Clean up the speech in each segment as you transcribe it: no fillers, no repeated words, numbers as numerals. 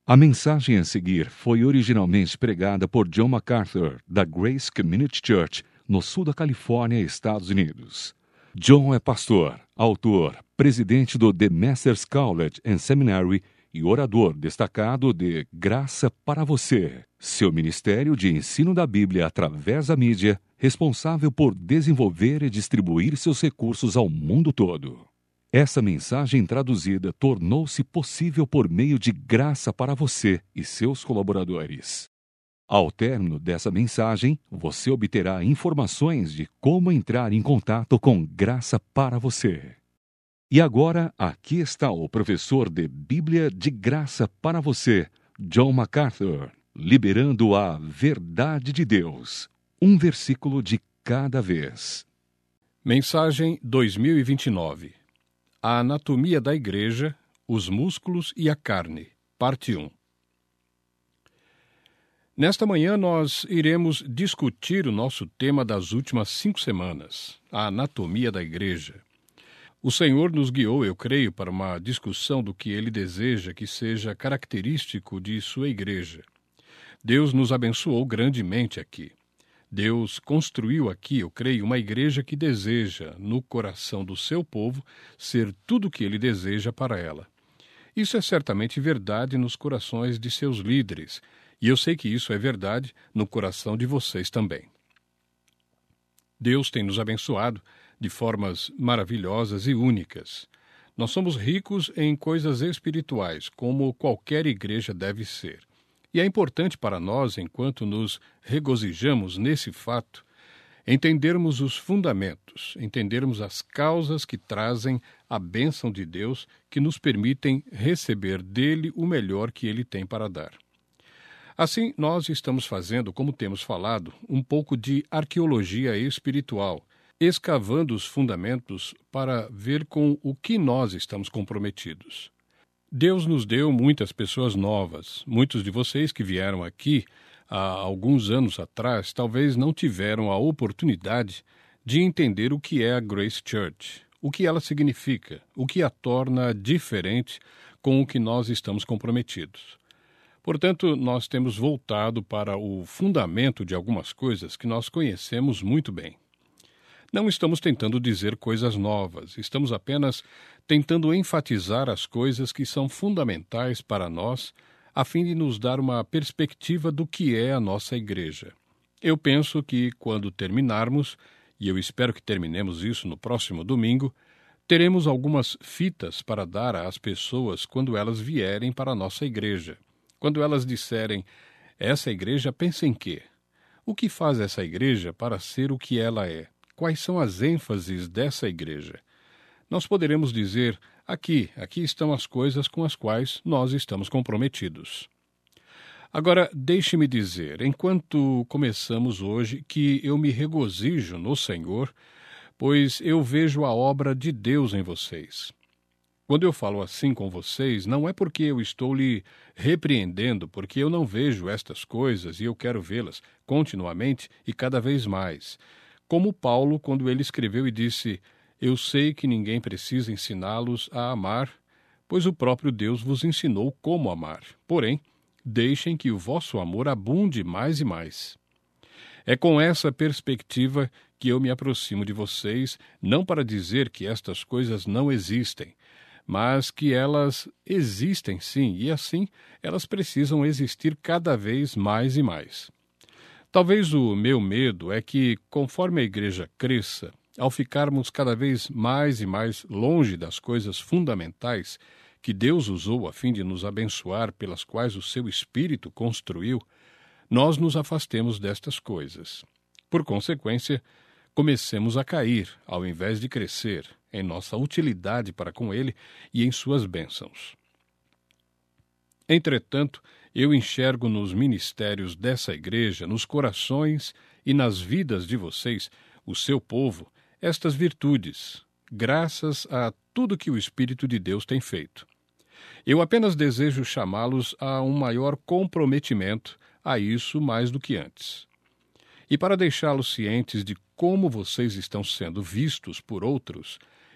A mensagem a seguir foi originalmente pregada por John MacArthur, da Grace Community Church, no sul da Califórnia, Estados Unidos. John é pastor, autor, presidente do The Masters College and Seminary e orador destacado de Graça para Você, seu ministério de ensino da Bíblia através da mídia, responsável por desenvolver e distribuir seus recursos ao mundo todo. Essa mensagem traduzida tornou-se possível por meio de Graça para Você e seus colaboradores. Ao término dessa mensagem, você obterá informações de como entrar em contato com Graça para Você. E agora, aqui está o professor de Bíblia de Graça para Você, John MacArthur, liberando a verdade de Deus, um versículo de cada vez. Mensagem 2029. A anatomia da igreja, os músculos e a carne, parte 1. Nesta manhã nós iremos discutir o nosso tema das últimas 5 semanas, a anatomia da igreja. O Senhor nos guiou, eu creio, para uma discussão do que Ele deseja que seja característico de sua igreja. Deus nos abençoou grandemente aqui. Deus construiu aqui, eu creio, uma igreja que deseja, no coração do seu povo, ser tudo o que Ele deseja para ela. Isso é certamente verdade nos corações de seus líderes, e eu sei que isso é verdade no coração de vocês também. Deus tem nos abençoado de formas maravilhosas e únicas. Nós somos ricos em coisas espirituais, como qualquer igreja deve ser. E é importante para nós, enquanto nos regozijamos nesse fato, entendermos os fundamentos, entendermos as causas que trazem a bênção de Deus, que nos permitem receber dele o melhor que ele tem para dar. Assim, nós estamos fazendo, como temos falado, um pouco de arqueologia espiritual, escavando os fundamentos para ver com o que nós estamos comprometidos. Deus nos deu muitas pessoas novas. Muitos de vocês que vieram aqui há alguns anos atrás talvez não tiveram a oportunidade de entender o que é a Grace Church, o que ela significa, o que a torna diferente com o que nós estamos comprometidos. Portanto, nós temos voltado para o fundamento de algumas coisas que nós conhecemos muito bem. Não estamos tentando dizer coisas novas, estamos apenas tentando enfatizar as coisas que são fundamentais para nós, a fim de nos dar uma perspectiva do que é a nossa igreja. Eu penso que, quando terminarmos, e eu espero que terminemos isso no próximo domingo, teremos algumas fitas para dar às pessoas quando elas vierem para a nossa igreja. Quando elas disserem, essa igreja pensa em quê? O que faz essa igreja para ser o que ela é? Quais são as ênfases dessa igreja? Nós poderemos dizer, aqui estão as coisas com as quais nós estamos comprometidos. Agora, deixe-me dizer, enquanto começamos hoje, que eu me regozijo no Senhor, pois eu vejo a obra de Deus em vocês. Quando eu falo assim com vocês, não é porque eu estou lhe repreendendo, porque eu não vejo estas coisas e eu quero vê-las continuamente e cada vez mais. Como Paulo, quando ele escreveu e disse, eu sei que ninguém precisa ensiná-los a amar, pois o próprio Deus vos ensinou como amar. Porém, deixem que o vosso amor abunde mais e mais. É com essa perspectiva que eu me aproximo de vocês, não para dizer que estas coisas não existem, mas que elas existem sim, e assim elas precisam existir cada vez mais e mais. Talvez o meu medo é que, conforme a igreja cresça, ao ficarmos cada vez mais e mais longe das coisas fundamentais que Deus usou a fim de nos abençoar, pelas quais o seu Espírito construiu, nós nos afastemos destas coisas. Por consequência, comecemos a cair, ao invés de crescer, em nossa utilidade para com Ele e em suas bênçãos. Entretanto, eu enxergo nos ministérios dessa igreja, nos corações e nas vidas de vocês, o seu povo, estas virtudes, graças a tudo que o Espírito de Deus tem feito. Eu apenas desejo chamá-los a um maior comprometimento a isso mais do que antes. E para deixá-los cientes de como vocês estão sendo vistos por outros,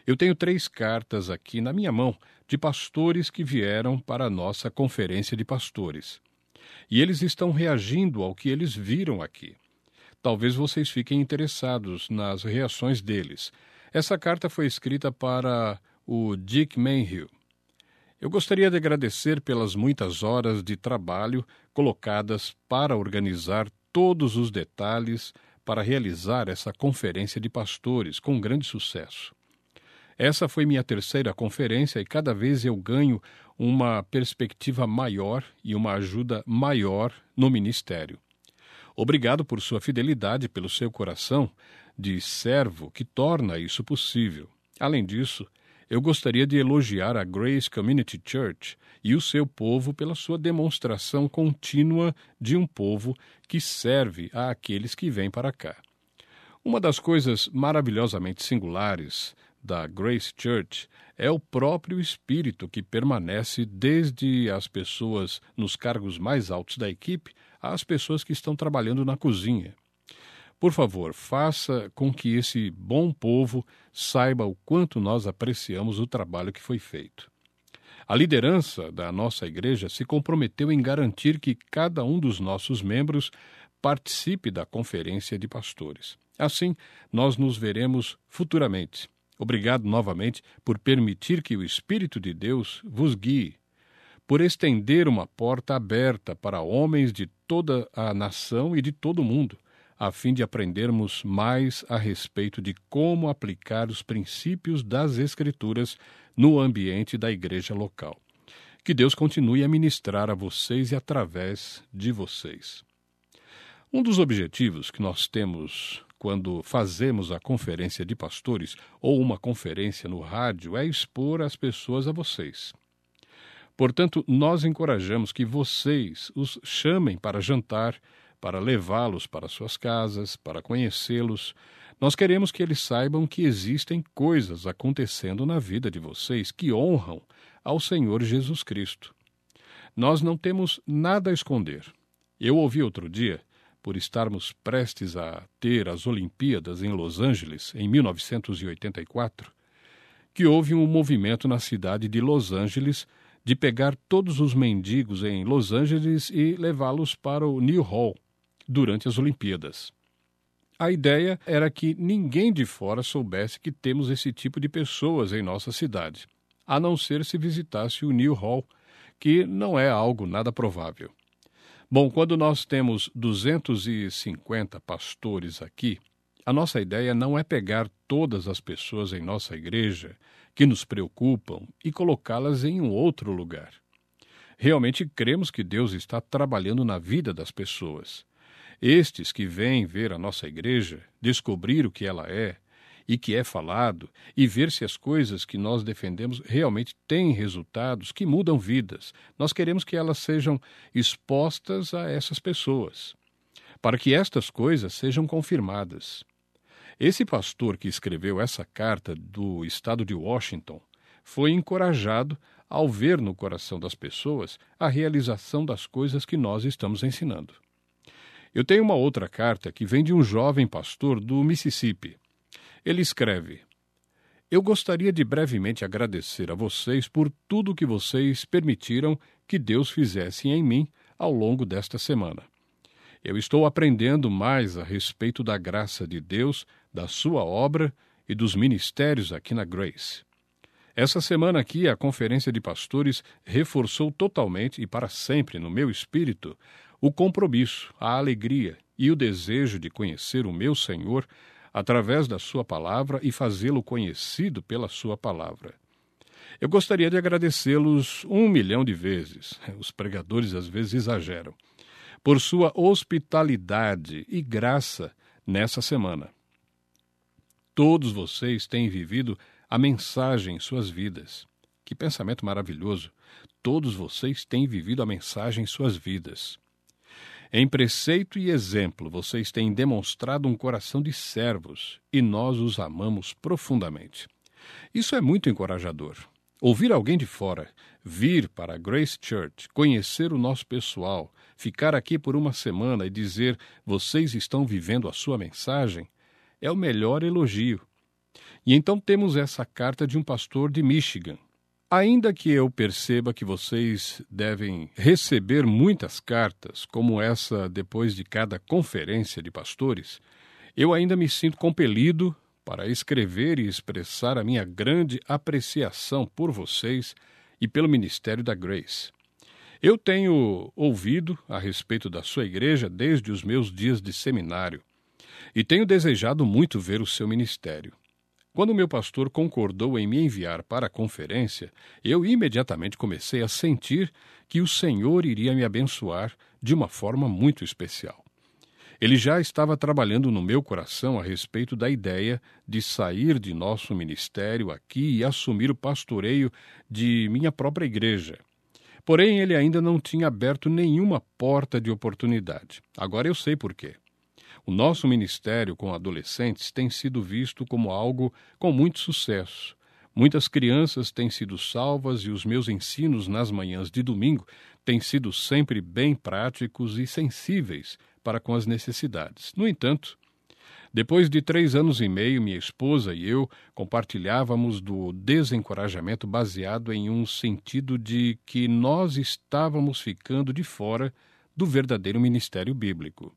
Eu tenho 3 cartas aqui na minha mão de pastores que vieram para a nossa conferência de pastores. E eles estão reagindo ao que eles viram aqui. Talvez vocês fiquem interessados nas reações deles. Essa carta foi escrita para o Dick Mayhew. Eu gostaria de agradecer pelas muitas horas de trabalho colocadas para organizar todos os detalhes para realizar essa conferência de pastores com grande sucesso. Essa foi minha 3ª conferência e cada vez eu ganho uma perspectiva maior e uma ajuda maior no ministério. Obrigado por sua fidelidade, pelo seu coração de servo que torna isso possível. Além disso, eu gostaria de elogiar a Grace Community Church e o seu povo pela sua demonstração contínua de um povo que serve àqueles que vêm para cá. Uma das coisas maravilhosamente singulares da Grace Church é o próprio espírito que permanece desde as pessoas nos cargos mais altos da equipe às pessoas que estão trabalhando na cozinha. Por favor, faça com que esse bom povo saiba o quanto nós apreciamos o trabalho que foi feito. A liderança da nossa igreja se comprometeu em garantir que cada um dos nossos membros participe da conferência de pastores. Assim, nós nos veremos futuramente. Obrigado novamente por permitir que o Espírito de Deus vos guie, por estender uma porta aberta para homens de toda a nação e de todo o mundo, a fim de aprendermos mais a respeito de como aplicar os princípios das Escrituras no ambiente da igreja local. Que Deus continue a ministrar a vocês e através de vocês. Um dos objetivos que nós temos quando fazemos a conferência de pastores ou uma conferência no rádio é expor as pessoas a vocês. Portanto, nós encorajamos que vocês os chamem para jantar, para levá-los para suas casas, para conhecê-los. Nós queremos que eles saibam que existem coisas acontecendo na vida de vocês que honram ao Senhor Jesus Cristo. Nós não temos nada a esconder. Eu ouvi outro dia, por estarmos prestes a ter as Olimpíadas em Los Angeles, em 1984, que houve um movimento na cidade de Los Angeles de pegar todos os mendigos em Los Angeles e levá-los para o New Hall durante as Olimpíadas. A ideia era que ninguém de fora soubesse que temos esse tipo de pessoas em nossa cidade, a não ser se visitasse o New Hall, que não é algo nada provável. Bom, quando nós temos 250 pastores aqui, a nossa ideia não é pegar todas as pessoas em nossa igreja que nos preocupam e colocá-las em um outro lugar. Realmente cremos que Deus está trabalhando na vida das pessoas. Estes que vêm ver a nossa igreja, descobrir o que ela é e que é falado, e ver se as coisas que nós defendemos realmente têm resultados que mudam vidas. Nós queremos que elas sejam expostas a essas pessoas, para que estas coisas sejam confirmadas. Esse pastor que escreveu essa carta do estado de Washington foi encorajado ao ver no coração das pessoas a realização das coisas que nós estamos ensinando. Eu tenho uma outra carta que vem de um jovem pastor do Mississippi. Ele escreve: Eu gostaria de brevemente agradecer a vocês por tudo que vocês permitiram que Deus fizesse em mim ao longo desta semana. Eu estou aprendendo mais a respeito da graça de Deus, da sua obra e dos ministérios aqui na Grace. Essa semana aqui, a Conferência de Pastores reforçou totalmente e para sempre no meu espírito o compromisso, a alegria e o desejo de conhecer o meu Senhor através da sua palavra e fazê-lo conhecido pela sua palavra. Eu gostaria de agradecê-los 1 milhão de vezes, os pregadores às vezes exageram, por sua hospitalidade e graça nessa semana. Todos vocês têm vivido a mensagem em suas vidas. Que pensamento maravilhoso! Todos vocês têm vivido a mensagem em suas vidas. Em preceito e exemplo, vocês têm demonstrado um coração de servos e nós os amamos profundamente. Isso é muito encorajador. Ouvir alguém de fora, vir para a Grace Church, conhecer o nosso pessoal, ficar aqui por uma semana e dizer vocês estão vivendo a sua mensagem, é o melhor elogio. E então temos essa carta de um pastor de Michigan. Ainda que eu perceba que vocês devem receber muitas cartas, como essa depois de cada conferência de pastores, eu ainda me sinto compelido para escrever e expressar a minha grande apreciação por vocês e pelo ministério da Grace. Eu tenho ouvido a respeito da sua igreja desde os meus dias de seminário e tenho desejado muito ver o seu ministério. Quando o meu pastor concordou em me enviar para a conferência, eu imediatamente comecei a sentir que o Senhor iria me abençoar de uma forma muito especial. Ele já estava trabalhando no meu coração a respeito da ideia de sair de nosso ministério aqui e assumir o pastoreio de minha própria igreja. Porém, ele ainda não tinha aberto nenhuma porta de oportunidade. Agora eu sei por quê. O nosso ministério com adolescentes tem sido visto como algo com muito sucesso. Muitas crianças têm sido salvas e os meus ensinos nas manhãs de domingo têm sido sempre bem práticos e sensíveis para com as necessidades. No entanto, depois de 3 anos e meio, minha esposa e eu compartilhávamos do desencorajamento baseado em um sentido de que nós estávamos ficando de fora do verdadeiro ministério bíblico.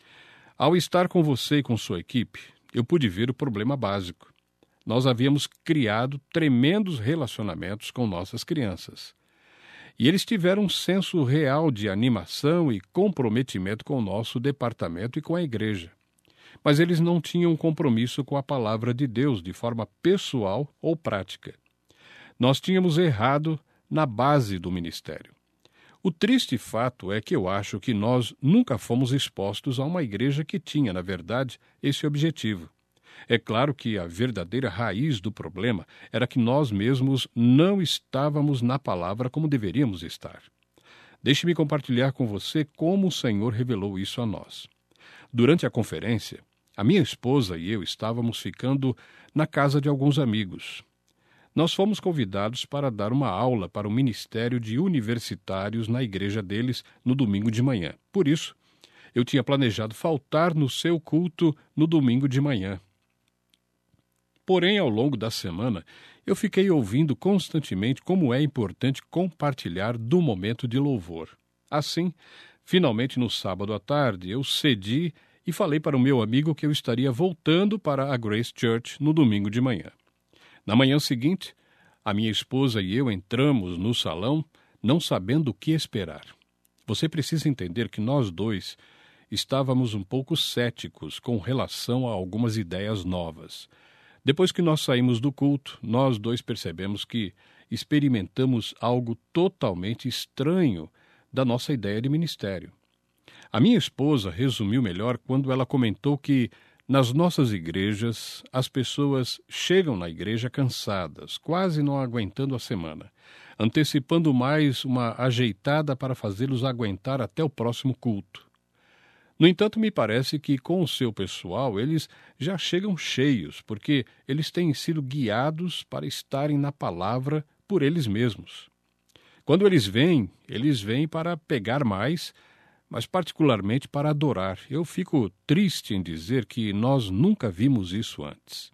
Ao estar com você e com sua equipe, eu pude ver o problema básico. Nós havíamos criado tremendos relacionamentos com nossas crianças. E eles tiveram um senso real de animação e comprometimento com o nosso departamento e com a igreja. Mas eles não tinham compromisso com a palavra de Deus de forma pessoal ou prática. Nós tínhamos errado na base do ministério. O triste fato é que eu acho que nós nunca fomos expostos a uma igreja que tinha, na verdade, esse objetivo. É claro que a verdadeira raiz do problema era que nós mesmos não estávamos na palavra como deveríamos estar. Deixe-me compartilhar com você como o Senhor revelou isso a nós. Durante a conferência, a minha esposa e eu estávamos ficando na casa de alguns amigos. Nós fomos convidados para dar uma aula para o ministério de universitários na igreja deles no domingo de manhã. Por isso, eu tinha planejado faltar no seu culto no domingo de manhã. Porém, ao longo da semana, eu fiquei ouvindo constantemente como é importante compartilhar do momento de louvor. Assim, finalmente no sábado à tarde, eu cedi e falei para o meu amigo que eu estaria voltando para a Grace Church no domingo de manhã. Na manhã seguinte, a minha esposa e eu entramos no salão, não sabendo o que esperar. Você precisa entender que nós dois estávamos um pouco céticos com relação a algumas ideias novas. Depois que nós saímos do culto, nós dois percebemos que experimentamos algo totalmente estranho da nossa ideia de ministério. A minha esposa resumiu melhor quando ela comentou que nas nossas igrejas, as pessoas chegam na igreja cansadas, quase não aguentando a semana, antecipando mais uma ajeitada para fazê-los aguentar até o próximo culto. No entanto, me parece que com o seu pessoal eles já chegam cheios, porque eles têm sido guiados para estarem na palavra por eles mesmos. Quando eles vêm para pegar mais, mas particularmente para adorar. Eu fico triste em dizer que nós nunca vimos isso antes.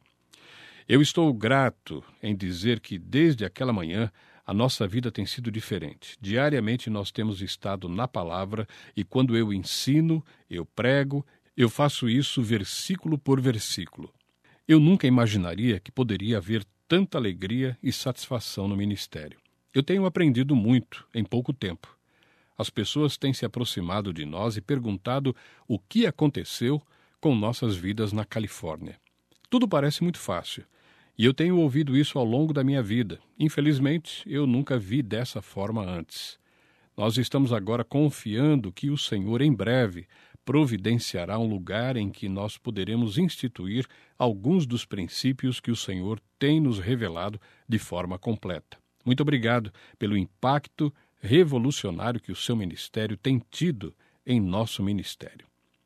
Eu estou grato em dizer que desde aquela manhã a nossa vida tem sido diferente. Diariamente nós temos estado na palavra e quando eu ensino, eu prego, eu faço isso versículo por versículo. Eu nunca imaginaria que poderia haver tanta alegria e satisfação no ministério. Eu tenho aprendido muito em pouco tempo. As pessoas têm se aproximado de nós e perguntado o que aconteceu com nossas vidas na Califórnia. Tudo parece muito fácil, e eu tenho ouvido isso ao longo da minha vida. Infelizmente, eu nunca vi dessa forma antes. Nós estamos agora confiando que o Senhor em breve providenciará um lugar em que nós poderemos instituir alguns dos princípios que o Senhor tem nos revelado de forma completa. Muito obrigado pelo impacto revolucionário que o seu ministério tem tido em nosso ministério.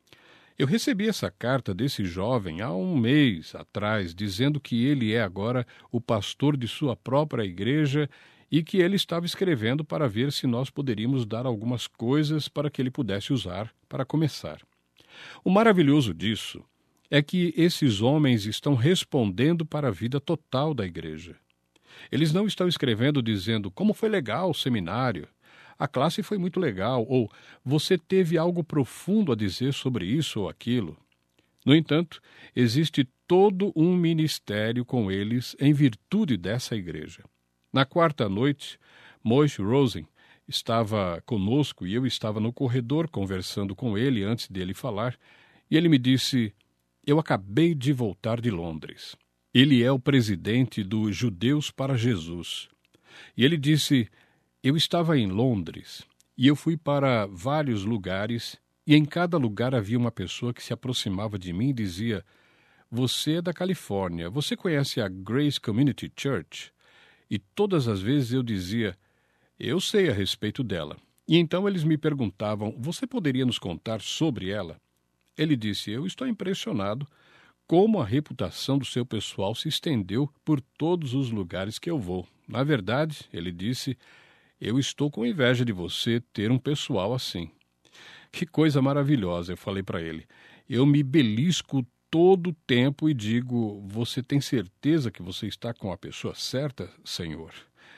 Eu recebi essa carta desse jovem há um mês atrás, dizendo que ele é agora o pastor de sua própria igreja e que ele estava escrevendo para ver se nós poderíamos dar algumas coisas para que ele pudesse usar para começar. O maravilhoso disso é que esses homens estão respondendo para a vida total da igreja. Eles não estão escrevendo dizendo como foi legal o seminário, a classe foi muito legal, ou você teve algo profundo a dizer sobre isso ou aquilo. No entanto, existe todo um ministério com eles em virtude dessa igreja. Na quarta noite, Moshe Rosen estava conosco e eu estava no corredor conversando com ele antes dele falar, e ele me disse: eu acabei de voltar de Londres. Ele é o presidente do Judeus para Jesus. E ele disse: eu estava em Londres e eu fui para vários lugares e em cada lugar havia uma pessoa que se aproximava de mim e dizia: você é da Califórnia, você conhece a Grace Community Church? E todas as vezes eu dizia: eu sei a respeito dela. E então eles me perguntavam: você poderia nos contar sobre ela? Ele disse: eu estou impressionado como a reputação do seu pessoal se estendeu por todos os lugares que eu vou. Na verdade, ele disse, eu estou com inveja de você ter um pessoal assim. Que coisa maravilhosa, eu falei para ele. Eu me belisco todo o tempo e digo: você tem certeza que você está com a pessoa certa, Senhor?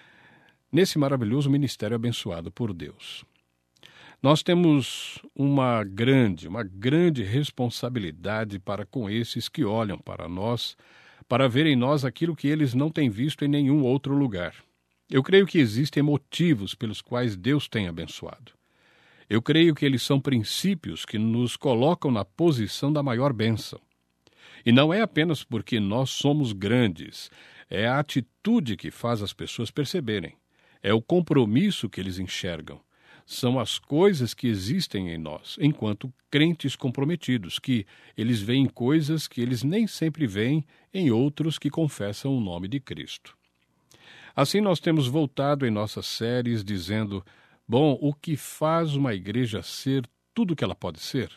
Nesse maravilhoso ministério abençoado por Deus. Nós temos uma grande responsabilidade para com esses que olham para nós, para ver em nós aquilo que eles não têm visto em nenhum outro lugar. Eu creio que existem motivos pelos quais Deus tem abençoado. Eu creio que eles são princípios que nos colocam na posição da maior bênção. E não é apenas porque nós somos grandes, é a atitude que faz as pessoas perceberem. É o compromisso que eles enxergam. São as coisas que existem em nós, enquanto crentes comprometidos, que eles veem coisas que eles nem sempre veem em outros que confessam o nome de Cristo. Assim nós temos voltado em nossas séries dizendo: bom, o que faz uma igreja ser tudo o que ela pode ser?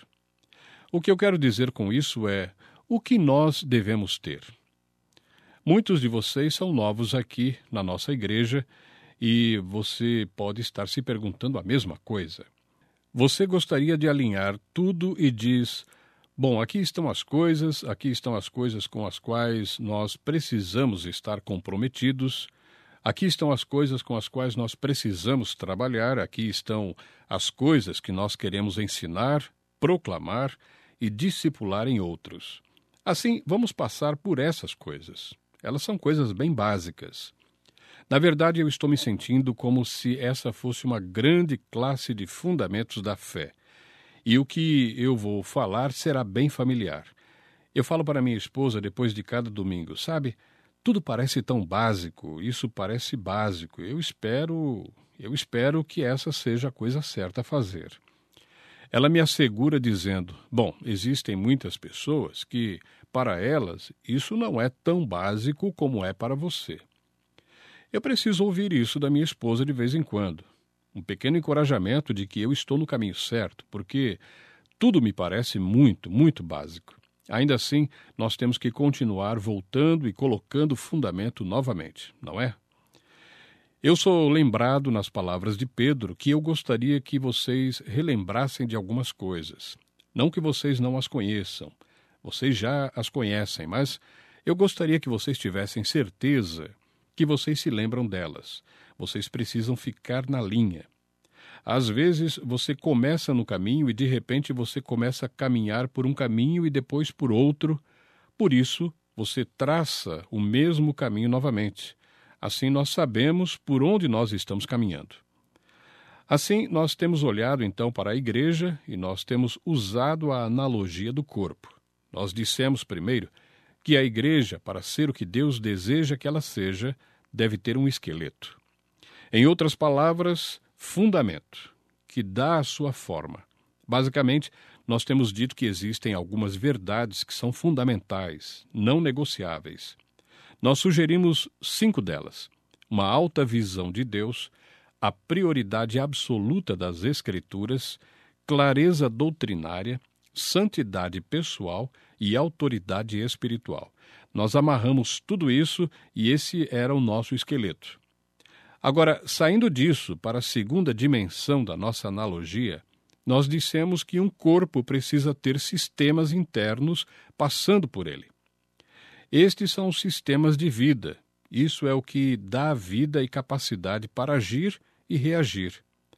O que eu quero dizer com isso é o que nós devemos ter. Muitos de vocês são novos aqui na nossa igreja e você pode estar se perguntando a mesma coisa. Você gostaria de alinhar tudo e diz: bom, aqui estão as coisas com as quais nós precisamos estar comprometidos, aqui estão as coisas com as quais nós precisamos trabalhar, aqui estão as coisas que nós queremos ensinar, proclamar e discipular em outros. Assim, vamos passar por essas coisas. Elas são coisas bem básicas. Na verdade, eu estou me sentindo como se essa fosse uma grande classe de fundamentos da fé. E o que eu vou falar será bem familiar. Eu falo para minha esposa depois de cada domingo: sabe, tudo parece tão básico, isso parece básico. Eu espero que essa seja a coisa certa a fazer. Ela me assegura dizendo: bom, existem muitas pessoas que, para elas, isso não é tão básico como é para você. Eu preciso ouvir isso da minha esposa de vez em quando. Um pequeno encorajamento de que eu estou no caminho certo, porque tudo me parece muito básico. Ainda assim, nós temos que continuar voltando e colocando o fundamento novamente, não é? Eu sou lembrado nas palavras de Pedro que eu gostaria que vocês relembrassem de algumas coisas. Não que vocês não as conheçam, vocês já as conhecem, mas eu gostaria que vocês tivessem certeza que vocês se lembram delas. Vocês precisam ficar na linha. Às vezes você começa no caminho e de repente você começa a caminhar por um caminho e depois por outro. Por isso, você traça o mesmo caminho novamente. Assim nós sabemos por onde nós estamos caminhando. Assim, nós temos olhado então para a igreja e nós temos usado a analogia do corpo. Nós dissemos primeiro que a igreja, para ser o que Deus deseja que ela seja, deve ter um esqueleto. Em outras palavras, fundamento, que dá a sua forma. Basicamente, nós temos dito que existem algumas verdades que são fundamentais, não negociáveis. Nós sugerimos 5 delas: uma alta visão de Deus, a prioridade absoluta das Escrituras, clareza doutrinária, santidade pessoal e autoridade espiritual. Nós amarramos tudo isso e esse era o nosso esqueleto. Agora, saindo disso para a segunda dimensão da nossa analogia, nós dissemos que um corpo precisa ter sistemas internos passando por ele. Estes são os sistemas de vida. Isso é o que dá vida e capacidade para agir e reagir.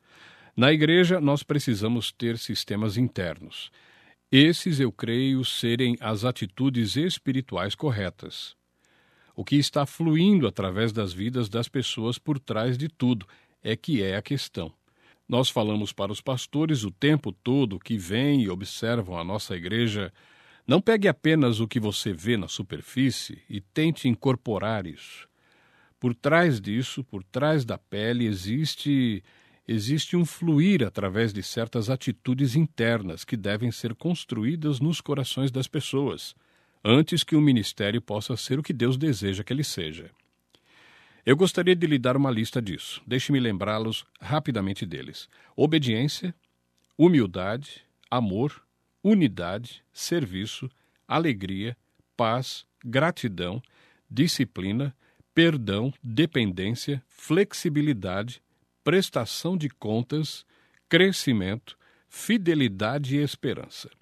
Na igreja, nós precisamos ter sistemas internos. Esses eu creio serem as atitudes espirituais corretas. O que está fluindo através das vidas das pessoas por trás de tudo é que é a questão. Nós falamos para os pastores o tempo todo que vêm e observam a nossa igreja: não pegue apenas o que você vê na superfície e tente incorporar isso. Por trás disso, por trás da pele, existe um fluir através de certas atitudes internas que devem ser construídas nos corações das pessoas, antes que o ministério possa ser o que Deus deseja que ele seja. Eu gostaria de lhe dar uma lista disso. Deixe-me lembrá-los rapidamente deles: obediência, humildade, amor, unidade, serviço, alegria, paz, gratidão, disciplina, perdão, dependência, flexibilidade, prestação de contas, crescimento, fidelidade e esperança.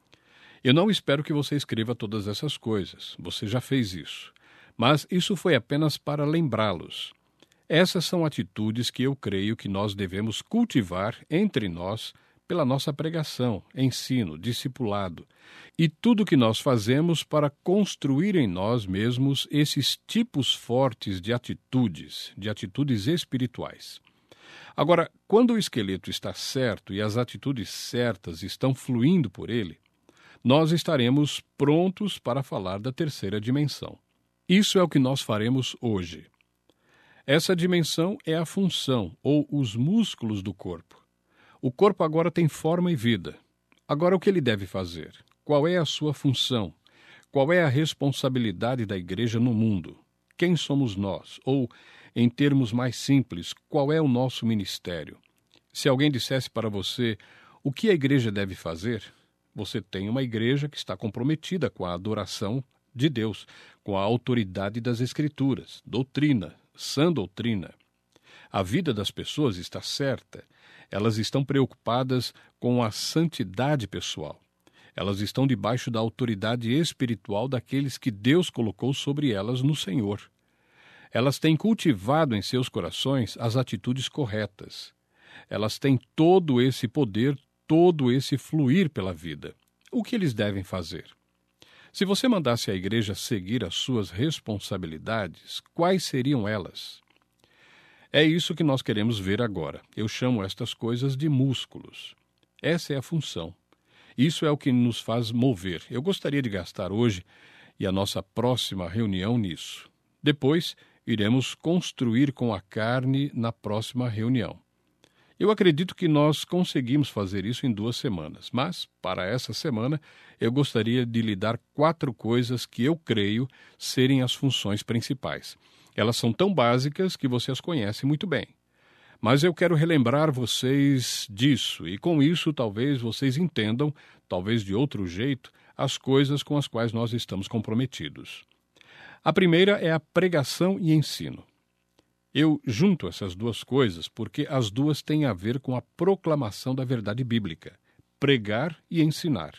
Eu não espero que você escreva todas essas coisas. Você já fez isso. Mas isso foi apenas para lembrá-los. Essas são atitudes que eu creio que nós devemos cultivar entre nós pela nossa pregação, ensino, discipulado e tudo que nós fazemos para construir em nós mesmos esses tipos fortes de atitudes espirituais. Agora, quando o esqueleto está certo e as atitudes certas estão fluindo por ele, nós estaremos prontos para falar da terceira dimensão. Isso é o que nós faremos hoje. Essa dimensão é a função, ou os músculos do corpo. O corpo agora tem forma e vida. Agora, o que ele deve fazer? Qual é a sua função? Qual é a responsabilidade da igreja no mundo? Quem somos nós? Ou, em termos mais simples, qual é o nosso ministério? Se alguém dissesse para você o que a igreja deve fazer, você tem uma igreja que está comprometida com a adoração de Deus, com a autoridade das Escrituras, doutrina, sã doutrina. A vida das pessoas está certa. Elas estão preocupadas com a santidade pessoal. Elas estão debaixo da autoridade espiritual daqueles que Deus colocou sobre elas no Senhor. Elas têm cultivado em seus corações as atitudes corretas. Elas têm todo esse poder, todo esse fluir pela vida. O que eles devem fazer? Se você mandasse a igreja seguir as suas responsabilidades, quais seriam elas? É isso que nós queremos ver agora. Eu chamo estas coisas de músculos. Essa é a função. Isso é o que nos faz mover. Eu gostaria de gastar hoje e a nossa próxima reunião nisso. Depois, iremos construir com a carne na próxima reunião. Eu acredito que nós conseguimos fazer isso em 2 semanas, mas, para essa semana, eu gostaria de lhe dar 4 coisas que eu creio serem as funções principais. Elas são tão básicas que você as conhece muito bem. Mas eu quero relembrar vocês disso, e com isso talvez vocês entendam, talvez de outro jeito, as coisas com as quais nós estamos comprometidos. A primeira é a pregação e ensino. Eu junto essas 2 coisas porque as 2 têm a ver com a proclamação da verdade bíblica, pregar e ensinar.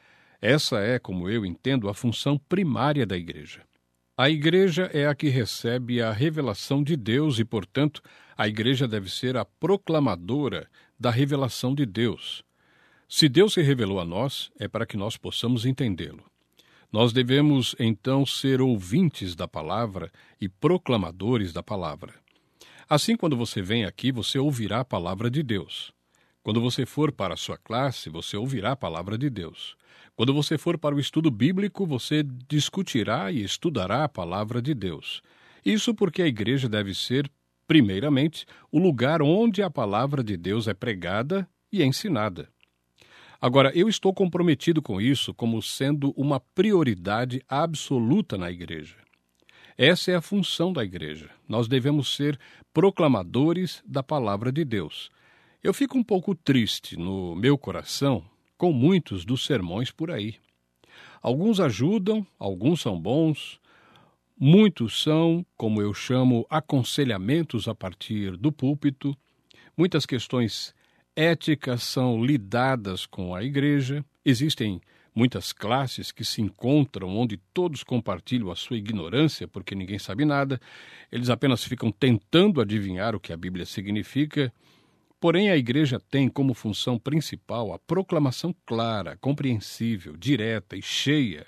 Essa é, como eu entendo, a função primária da igreja. A igreja é a que recebe a revelação de Deus e, portanto, a igreja deve ser a proclamadora da revelação de Deus. Se Deus se revelou a nós, é para que nós possamos entendê-lo. Nós devemos, então, ser ouvintes da palavra e proclamadores da palavra. Assim, quando você vem aqui, você ouvirá a palavra de Deus. Quando você for para a sua classe, você ouvirá a palavra de Deus. Quando você for para o estudo bíblico, você discutirá e estudará a palavra de Deus. Isso porque a igreja deve ser, primeiramente, o lugar onde a palavra de Deus é pregada e ensinada. Agora, eu estou comprometido com isso como sendo uma prioridade absoluta na igreja. Essa é a função da igreja. Nós devemos ser proclamadores da palavra de Deus. Eu fico um pouco triste no meu coração com muitos dos sermões por aí. Alguns ajudam, alguns são bons, muitos são, como eu chamo, aconselhamentos a partir do púlpito, muitas questões éticas são lidadas com a igreja, existem muitas classes que se encontram onde todos compartilham a sua ignorância, porque ninguém sabe nada, eles apenas ficam tentando adivinhar o que a Bíblia significa. Porém, a igreja tem como função principal a proclamação clara, compreensível, direta e cheia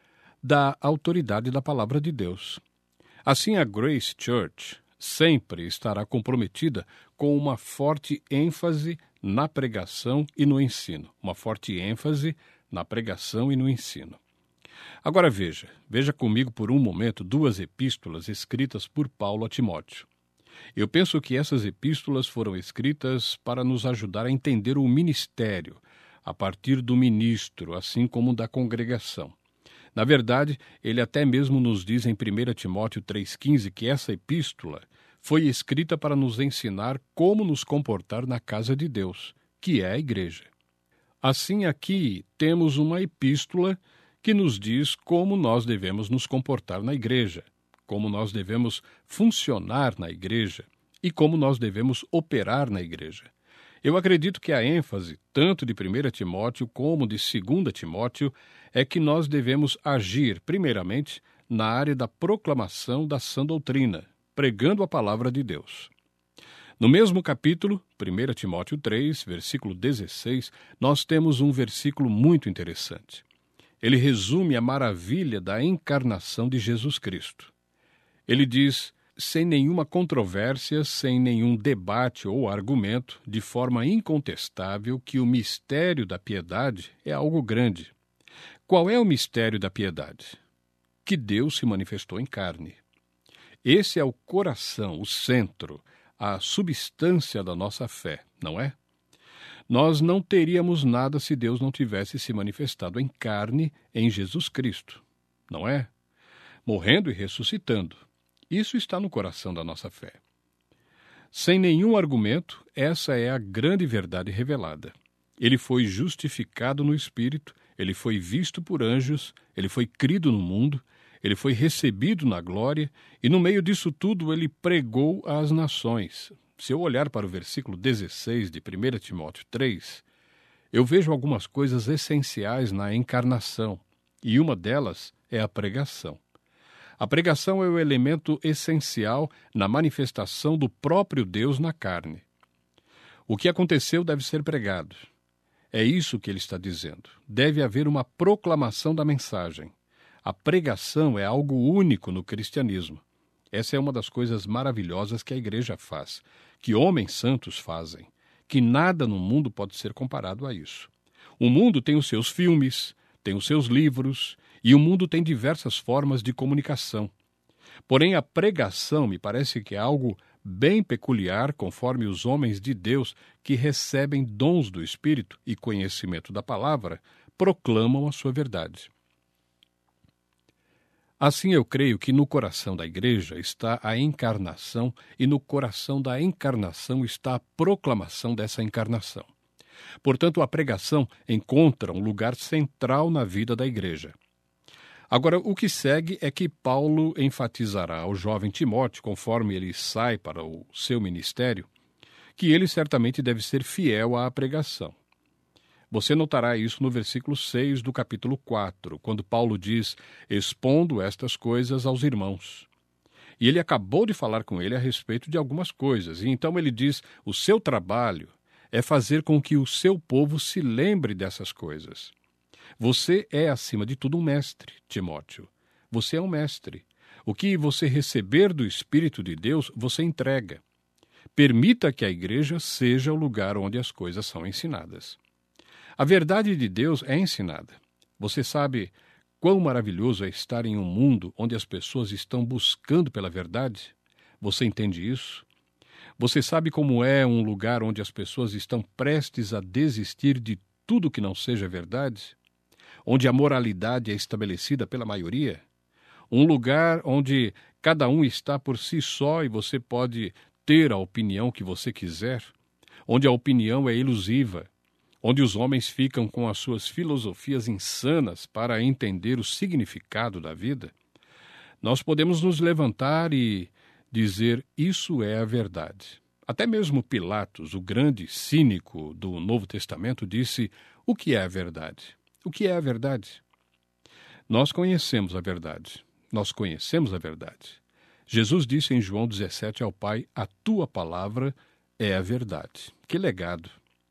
da autoridade da palavra de Deus. Assim, a Grace Church sempre estará comprometida com uma forte ênfase na pregação e no ensino. Uma forte ênfase na pregação e no ensino. Agora veja comigo por um momento 2 epístolas escritas por Paulo a Timóteo. Eu penso que essas epístolas foram escritas para nos ajudar a entender o ministério, a partir do ministro, assim como da congregação. Na verdade, ele até mesmo nos diz em 1 Timóteo 3,15 que essa epístola foi escrita para nos ensinar como nos comportar na casa de Deus, que é a igreja. Assim, aqui temos uma epístola que nos diz como nós devemos nos comportar na igreja, como nós devemos funcionar na igreja e como nós devemos operar na igreja. Eu acredito que a ênfase, tanto de 1 Timóteo como de 2 Timóteo, é que nós devemos agir, primeiramente, na área da proclamação da sã doutrina, pregando a palavra de Deus. No mesmo capítulo, 1 Timóteo 3, versículo 16, nós temos um versículo muito interessante. Ele resume a maravilha da encarnação de Jesus Cristo. Ele diz, sem nenhuma controvérsia, sem nenhum debate ou argumento, de forma incontestável, que o mistério da piedade é algo grande. Qual é o mistério da piedade? Que Deus se manifestou em carne. Esse é o coração, o centro, a substância da nossa fé, não é? Nós não teríamos nada se Deus não tivesse se manifestado em carne em Jesus Cristo, não é? Morrendo e ressuscitando. Isso está no coração da nossa fé. Sem nenhum argumento, essa é a grande verdade revelada. Ele foi justificado no Espírito, ele foi visto por anjos, ele foi crido no mundo, ele foi recebido na glória, e no meio disso tudo ele pregou às nações. Se eu olhar para o versículo 16 de 1 Timóteo 3, eu vejo algumas coisas essenciais na encarnação, e uma delas é a pregação. A pregação é o elemento essencial na manifestação do próprio Deus na carne. O que aconteceu deve ser pregado. É isso que ele está dizendo. Deve haver uma proclamação da mensagem. A pregação é algo único no cristianismo. Essa é uma das coisas maravilhosas que a igreja faz, que homens santos fazem, que nada no mundo pode ser comparado a isso. O mundo tem os seus filmes, tem os seus livros, e o mundo tem diversas formas de comunicação. Porém, a pregação me parece que é algo bem peculiar, conforme os homens de Deus que recebem dons do Espírito e conhecimento da palavra, proclamam a sua verdade. Assim, eu creio que no coração da igreja está a encarnação e no coração da encarnação está a proclamação dessa encarnação. Portanto, a pregação encontra um lugar central na vida da igreja. Agora, o que segue é que Paulo enfatizará ao jovem Timóteo, conforme ele sai para o seu ministério, que ele certamente deve ser fiel à pregação. Você notará isso no versículo 6 do capítulo 4, quando Paulo diz, expondo estas coisas aos irmãos. E ele acabou de falar com ele a respeito de algumas coisas, e então ele diz, o seu trabalho é fazer com que o seu povo se lembre dessas coisas. Você é, acima de tudo, um mestre, Timóteo. Você é um mestre. O que você receber do Espírito de Deus, você entrega. Permita que a igreja seja o lugar onde as coisas são ensinadas. A verdade de Deus é ensinada. Você sabe quão maravilhoso é estar em um mundo onde as pessoas estão buscando pela verdade? Você entende isso? Você sabe como é um lugar onde as pessoas estão prestes a desistir de tudo que não seja verdade? Onde a moralidade é estabelecida pela maioria? Um lugar onde cada um está por si só e você pode ter a opinião que você quiser? Onde a opinião é ilusiva? Onde os homens ficam com as suas filosofias insanas para entender o significado da vida? Nós podemos nos levantar e dizer, isso é a verdade. Até mesmo Pilatos, o grande cínico do Novo Testamento, disse: o que é a verdade? O que é a verdade? Nós conhecemos a verdade. Nós conhecemos a verdade. Jesus disse em João 17 ao Pai: a tua palavra é a verdade. Que legado!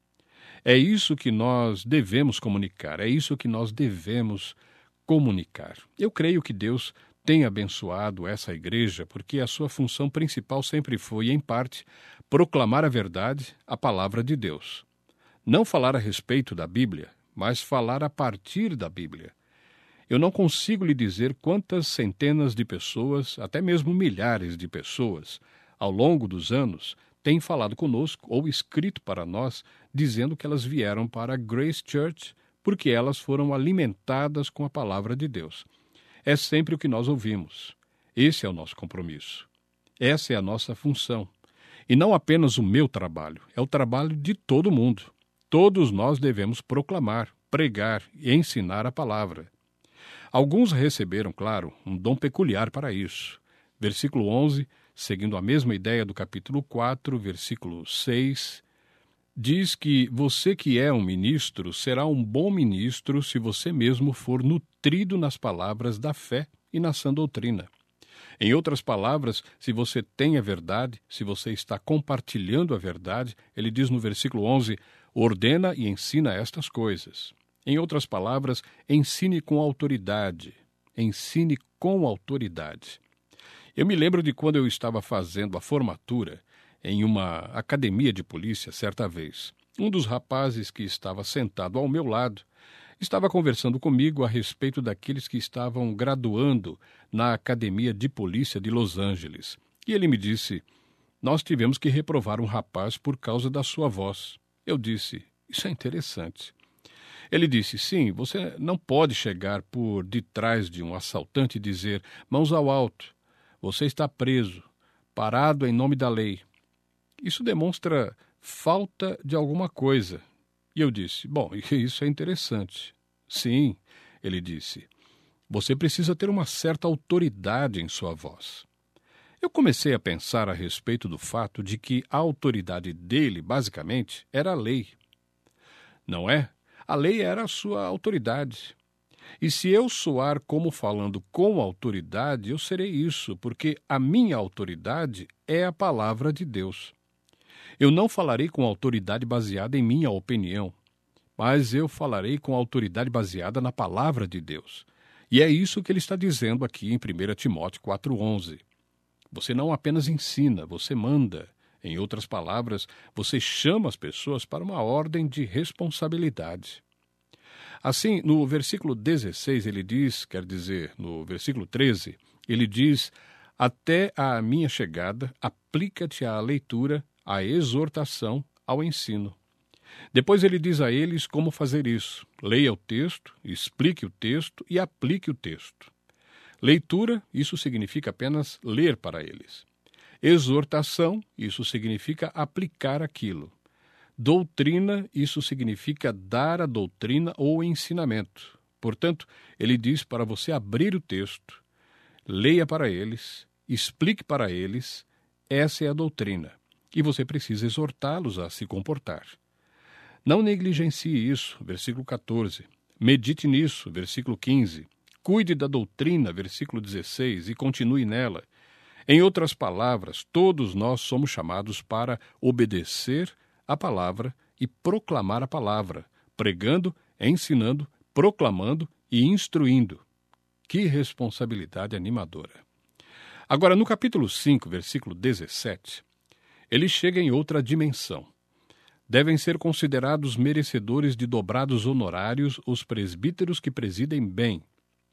É isso que nós devemos comunicar, é isso que nós devemos comunicar. Eu creio que Deus tem abençoado essa igreja porque a sua função principal sempre foi, em parte, proclamar a verdade, a palavra de Deus. Não falar a respeito da Bíblia, mas falar a partir da Bíblia. Eu não consigo lhe dizer quantas centenas de pessoas, até mesmo milhares de pessoas, ao longo dos anos, têm falado conosco ou escrito para nós, dizendo que elas vieram para a Grace Church porque elas foram alimentadas com a palavra de Deus. É sempre o que nós ouvimos. Esse é o nosso compromisso. Essa é a nossa função. E não apenas o meu trabalho, é o trabalho de todo mundo. Todos nós devemos proclamar, pregar e ensinar a palavra. Alguns receberam, claro, um dom peculiar para isso. Versículo 11, seguindo a mesma ideia do capítulo 4, versículo 6, diz que você que é um ministro será um bom ministro se você mesmo for nutrido nas palavras da fé e na sã doutrina. Em outras palavras, se você tem a verdade, se você está compartilhando a verdade, ele diz no versículo 11, ordena e ensina estas coisas. Em outras palavras, ensine com autoridade. Ensine com autoridade. Eu me lembro de quando eu estava fazendo a formatura em uma academia de polícia certa vez. Um dos rapazes que estava sentado ao meu lado estava conversando comigo a respeito daqueles que estavam graduando na Academia de Polícia de Los Angeles. E ele me disse, nós tivemos que reprovar um rapaz por causa da sua voz. Eu disse, isso é interessante. Ele disse, sim, você não pode chegar por detrás de um assaltante e dizer, mãos ao alto, você está preso, parado em nome da lei. Isso demonstra falta de alguma coisa. E eu disse, bom, isso é interessante. Sim, ele disse, você precisa ter uma certa autoridade em sua voz. Eu comecei a pensar a respeito do fato de que a autoridade dele, basicamente, era a lei. Não é? A lei era a sua autoridade. E se eu soar como falando com autoridade, eu serei isso, porque a minha autoridade é a palavra de Deus. Eu não falarei com autoridade baseada em minha opinião, mas eu falarei com autoridade baseada na palavra de Deus. E é isso que ele está dizendo aqui em 1 Timóteo 4,11. Você não apenas ensina, você manda. Em outras palavras, você chama as pessoas para uma ordem de responsabilidade. Assim, no versículo 16 ele diz, quer dizer, no versículo 13, ele diz, até a minha chegada, aplica-te à leitura, à exortação, ao ensino. Depois ele diz a eles como fazer isso. Leia o texto, explique o texto e aplique o texto. Leitura, isso significa apenas ler para eles. Exortação, isso significa aplicar aquilo. Doutrina, isso significa dar a doutrina ou ensinamento. Portanto, ele diz para você abrir o texto, leia para eles, explique para eles, essa é a doutrina. E você precisa exortá-los a se comportar. Não negligencie isso, versículo 14. Medite nisso, versículo 15. Cuide da doutrina, versículo 16, e continue nela. Em outras palavras, todos nós somos chamados para obedecer a palavra e proclamar a palavra, pregando, ensinando, proclamando e instruindo. Que responsabilidade animadora! Agora, no capítulo 5, versículo 17, ele chega em outra dimensão. Devem ser considerados merecedores de dobrados honorários os presbíteros que presidem bem.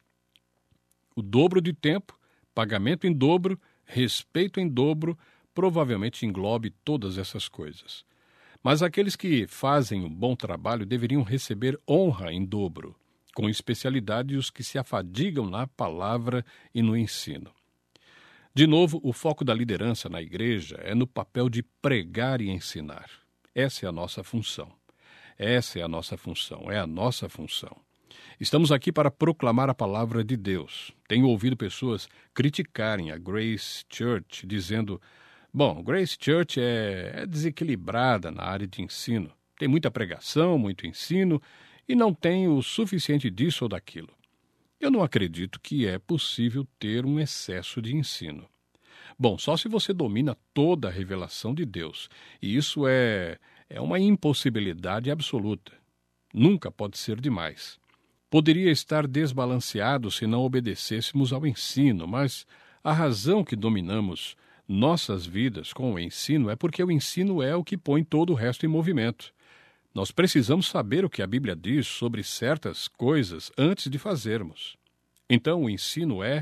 O dobro de tempo, pagamento em dobro, respeito em dobro, provavelmente englobe todas essas coisas. Mas aqueles que fazem um bom trabalho deveriam receber honra em dobro, com especialidade os que se afadigam na palavra e no ensino. De novo, o foco da liderança na igreja é no papel de pregar e ensinar. Essa é a nossa função. Essa é a nossa função, é a nossa função. Estamos aqui para proclamar a palavra de Deus. Tenho ouvido pessoas criticarem a Grace Church, dizendo, Bom, Grace Church é desequilibrada na área de ensino. Tem muita pregação, muito ensino, e não tem o suficiente disso ou daquilo. Eu não acredito que é possível ter um excesso de ensino. Bom, só se você domina toda a revelação de Deus. E isso é uma impossibilidade absoluta. Nunca pode ser demais. Poderia estar desbalanceado se não obedecêssemos ao ensino, mas a razão que dominamos nossas vidas com o ensino é porque o ensino é o que põe todo o resto em movimento. Nós precisamos saber o que a Bíblia diz sobre certas coisas antes de fazermos. Então, o ensino é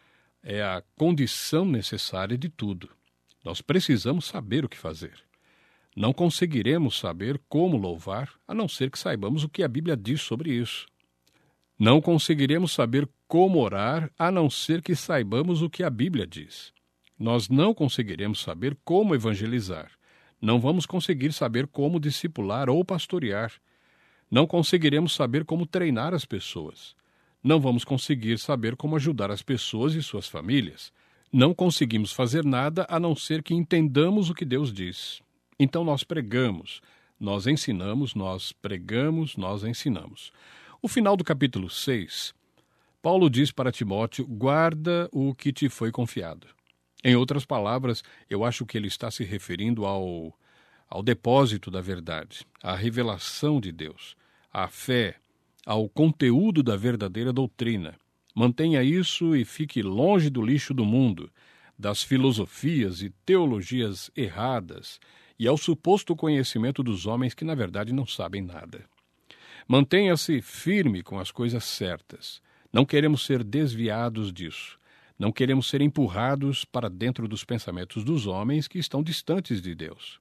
a condição necessária de tudo. Nós precisamos saber o que fazer. Não conseguiremos saber como louvar, a não ser que saibamos o que a Bíblia diz sobre isso. Não conseguiremos saber como orar, a não ser que saibamos o que a Bíblia diz. Nós não conseguiremos saber como evangelizar. Não vamos conseguir saber como discipular ou pastorear. Não conseguiremos saber como treinar as pessoas. Não vamos conseguir saber como ajudar as pessoas e suas famílias. Não conseguimos fazer nada a não ser que entendamos o que Deus diz. Então nós pregamos, nós ensinamos, nós pregamos, nós ensinamos. O final do capítulo 6, Paulo diz para Timóteo: guarda o que te foi confiado. Em outras palavras, eu acho que ele está se referindo ao depósito da verdade, à revelação de Deus, à fé, ao conteúdo da verdadeira doutrina. Mantenha isso e fique longe do lixo do mundo, das filosofias e teologias erradas e ao suposto conhecimento dos homens que, na verdade, não sabem nada. Mantenha-se firme com as coisas certas. Não queremos ser desviados disso. Não queremos ser empurrados para dentro dos pensamentos dos homens que estão distantes de Deus.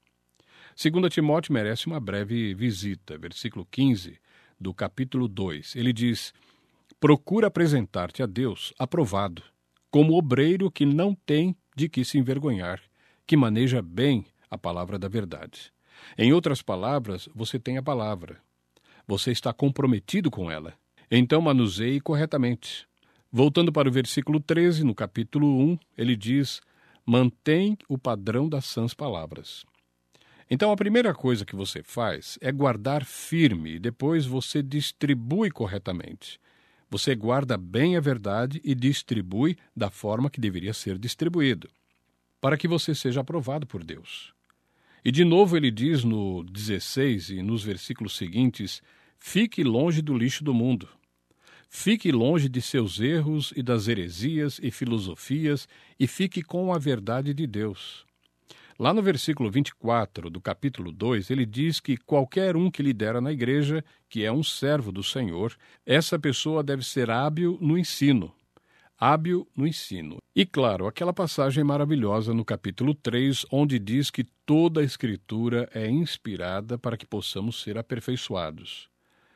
2 Timóteo merece uma breve visita. Versículo 15 do capítulo 2. Ele diz: procura apresentar-te a Deus aprovado, como obreiro que não tem de que se envergonhar, que maneja bem a palavra da verdade. Em outras palavras, você tem a palavra. Você está comprometido com ela. Então manuseie corretamente. Voltando para o versículo 13, no capítulo 1, ele diz: mantém o padrão das sãs palavras. Então a primeira coisa que você faz é guardar firme e depois você distribui corretamente. Você guarda bem a verdade e distribui da forma que deveria ser distribuído, para que você seja aprovado por Deus. E de novo ele diz no 16 e nos versículos seguintes: fique longe do lixo do mundo. Fique longe de seus erros e das heresias e filosofias e fique com a verdade de Deus. Lá no versículo 24 do capítulo 2, ele diz que qualquer um que lidera na igreja, que é um servo do Senhor, essa pessoa deve ser hábil no ensino. Hábil no ensino. E claro, aquela passagem maravilhosa no capítulo 3, onde diz que toda a Escritura é inspirada para que possamos ser aperfeiçoados.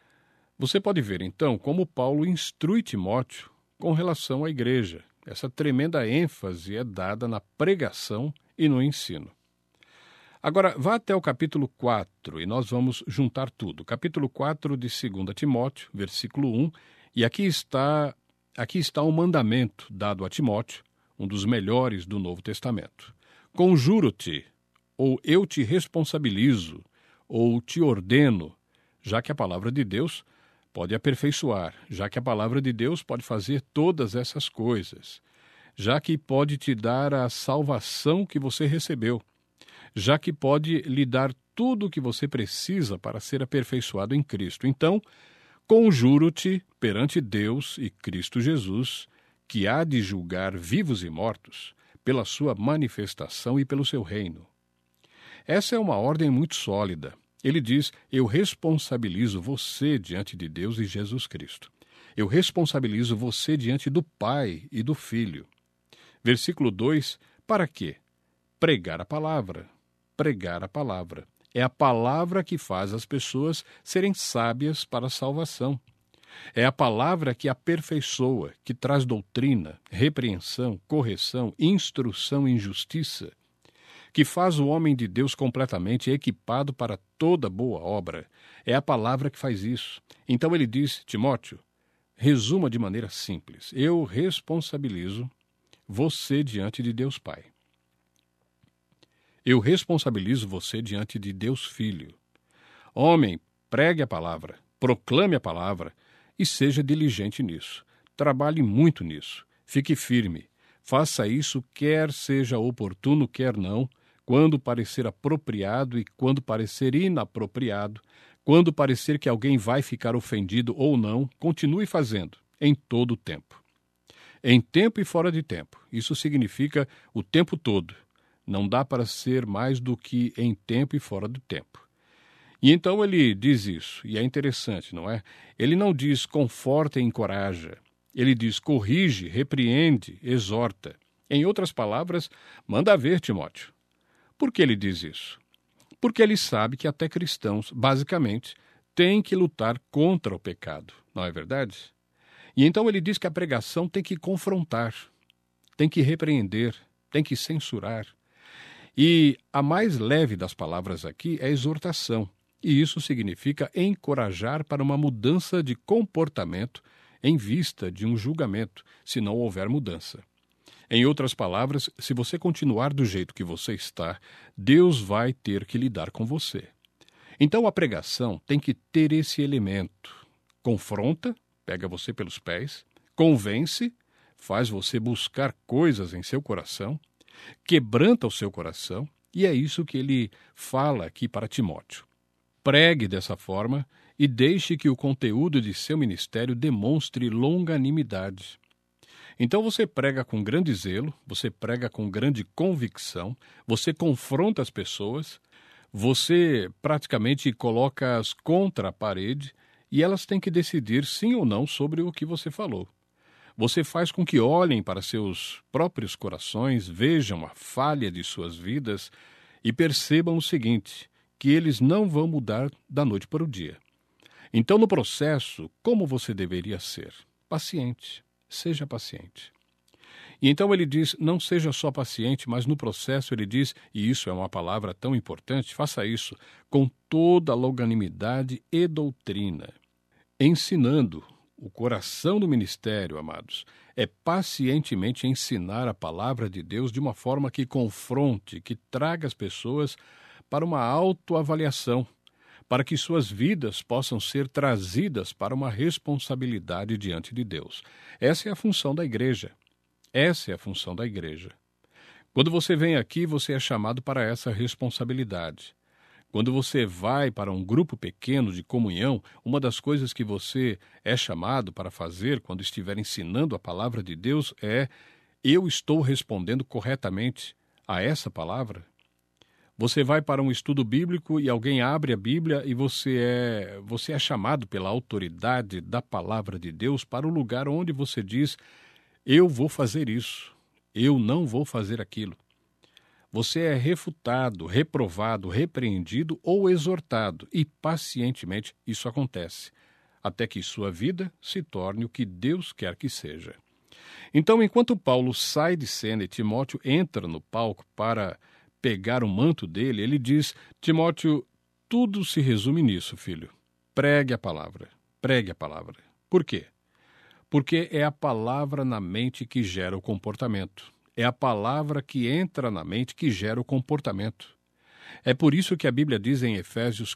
Você pode ver, então, como Paulo instrui Timóteo com relação à igreja. Essa tremenda ênfase é dada na pregação e no ensino. Agora, vá até o capítulo 4 e nós vamos juntar tudo. Capítulo 4 de 2 Timóteo, versículo 1, e aqui está um mandamento dado a Timóteo, um dos melhores do Novo Testamento. Conjuro-te, ou eu te responsabilizo, ou te ordeno, já que a palavra de Deus pode aperfeiçoar, já que a palavra de Deus pode fazer todas essas coisas, já que pode te dar a salvação que você recebeu, já que pode lhe dar tudo o que você precisa para ser aperfeiçoado em Cristo. Então, conjuro-te perante Deus e Cristo Jesus, que há de julgar vivos e mortos, pela sua manifestação e pelo seu reino. Essa é uma ordem muito sólida. Ele diz: eu responsabilizo você diante de Deus e Jesus Cristo. Eu responsabilizo você diante do Pai e do Filho. Versículo 2, para quê? Pregar a palavra. Pregar a palavra. É a palavra que faz as pessoas serem sábias para a salvação. É a palavra que aperfeiçoa, que traz doutrina, repreensão, correção, instrução em justiça, que faz o homem de Deus completamente equipado para toda boa obra. É a palavra que faz isso. Então ele diz: Timóteo, resuma de maneira simples: eu responsabilizo você diante de Deus Pai. Eu responsabilizo você diante de Deus Filho. Homem, pregue a palavra, proclame a palavra e seja diligente nisso. Trabalhe muito nisso. Fique firme. Faça isso, quer seja oportuno, quer não, quando parecer apropriado e quando parecer inapropriado, quando parecer que alguém vai ficar ofendido ou não, continue fazendo, em todo o tempo. Em tempo e fora de tempo. Isso significa o tempo todo. Não dá para ser mais do que em tempo e fora do tempo. E então ele diz isso, e é interessante, não é? Ele não diz conforta e encoraja. Ele diz corrige, repreende, exorta. Em outras palavras, manda ver, Timóteo. Por que ele diz isso? Porque ele sabe que até cristãos, basicamente, têm que lutar contra o pecado, não é verdade? E então ele diz que a pregação tem que confrontar, tem que repreender, tem que censurar. E a mais leve das palavras aqui é exortação, e isso significa encorajar para uma mudança de comportamento em vista de um julgamento, se não houver mudança. Em outras palavras, se você continuar do jeito que você está, Deus vai ter que lidar com você. Então a pregação tem que ter esse elemento. Confronta, pega você pelos pés, convence, faz você buscar coisas em seu coração, quebranta o seu coração, e é isso que ele fala aqui para Timóteo. Pregue dessa forma e deixe que o conteúdo de seu ministério demonstre longanimidade. Então você prega com grande zelo, você prega com grande convicção, você confronta as pessoas, você praticamente coloca-as contra a parede e elas têm que decidir sim ou não sobre o que você falou. Você faz com que olhem para seus próprios corações, vejam a falha de suas vidas e percebam o seguinte, que eles não vão mudar da noite para o dia. Então, no processo, como você deveria ser? Paciente. Seja paciente. E então ele diz, não seja só paciente, mas no processo ele diz, e isso é uma palavra tão importante, faça isso com toda a longanimidade e doutrina. Ensinando. O coração do ministério, amados, é pacientemente ensinar a palavra de Deus de uma forma que confronte, que traga as pessoas para uma autoavaliação, para que suas vidas possam ser trazidas para uma responsabilidade diante de Deus. Essa é a função da igreja. Essa é a função da igreja. Quando você vem aqui, você é chamado para essa responsabilidade. Quando você vai para um grupo pequeno de comunhão, uma das coisas que você é chamado para fazer quando estiver ensinando a palavra de Deus é: eu estou respondendo corretamente a essa palavra? Você vai para um estudo bíblico e alguém abre a Bíblia e você é chamado pela autoridade da palavra de Deus para o lugar onde você diz: eu vou fazer isso, eu não vou fazer aquilo. Você é refutado, reprovado, repreendido ou exortado, e pacientemente isso acontece, até que sua vida se torne o que Deus quer que seja. Então, enquanto Paulo sai de cena e Timóteo entra no palco para pegar o manto dele, ele diz: Timóteo, tudo se resume nisso, filho. Pregue a palavra, pregue a palavra. Por quê? Porque é a palavra na mente que gera o comportamento. É a palavra que entra na mente que gera o comportamento. É por isso que a Bíblia diz em Efésios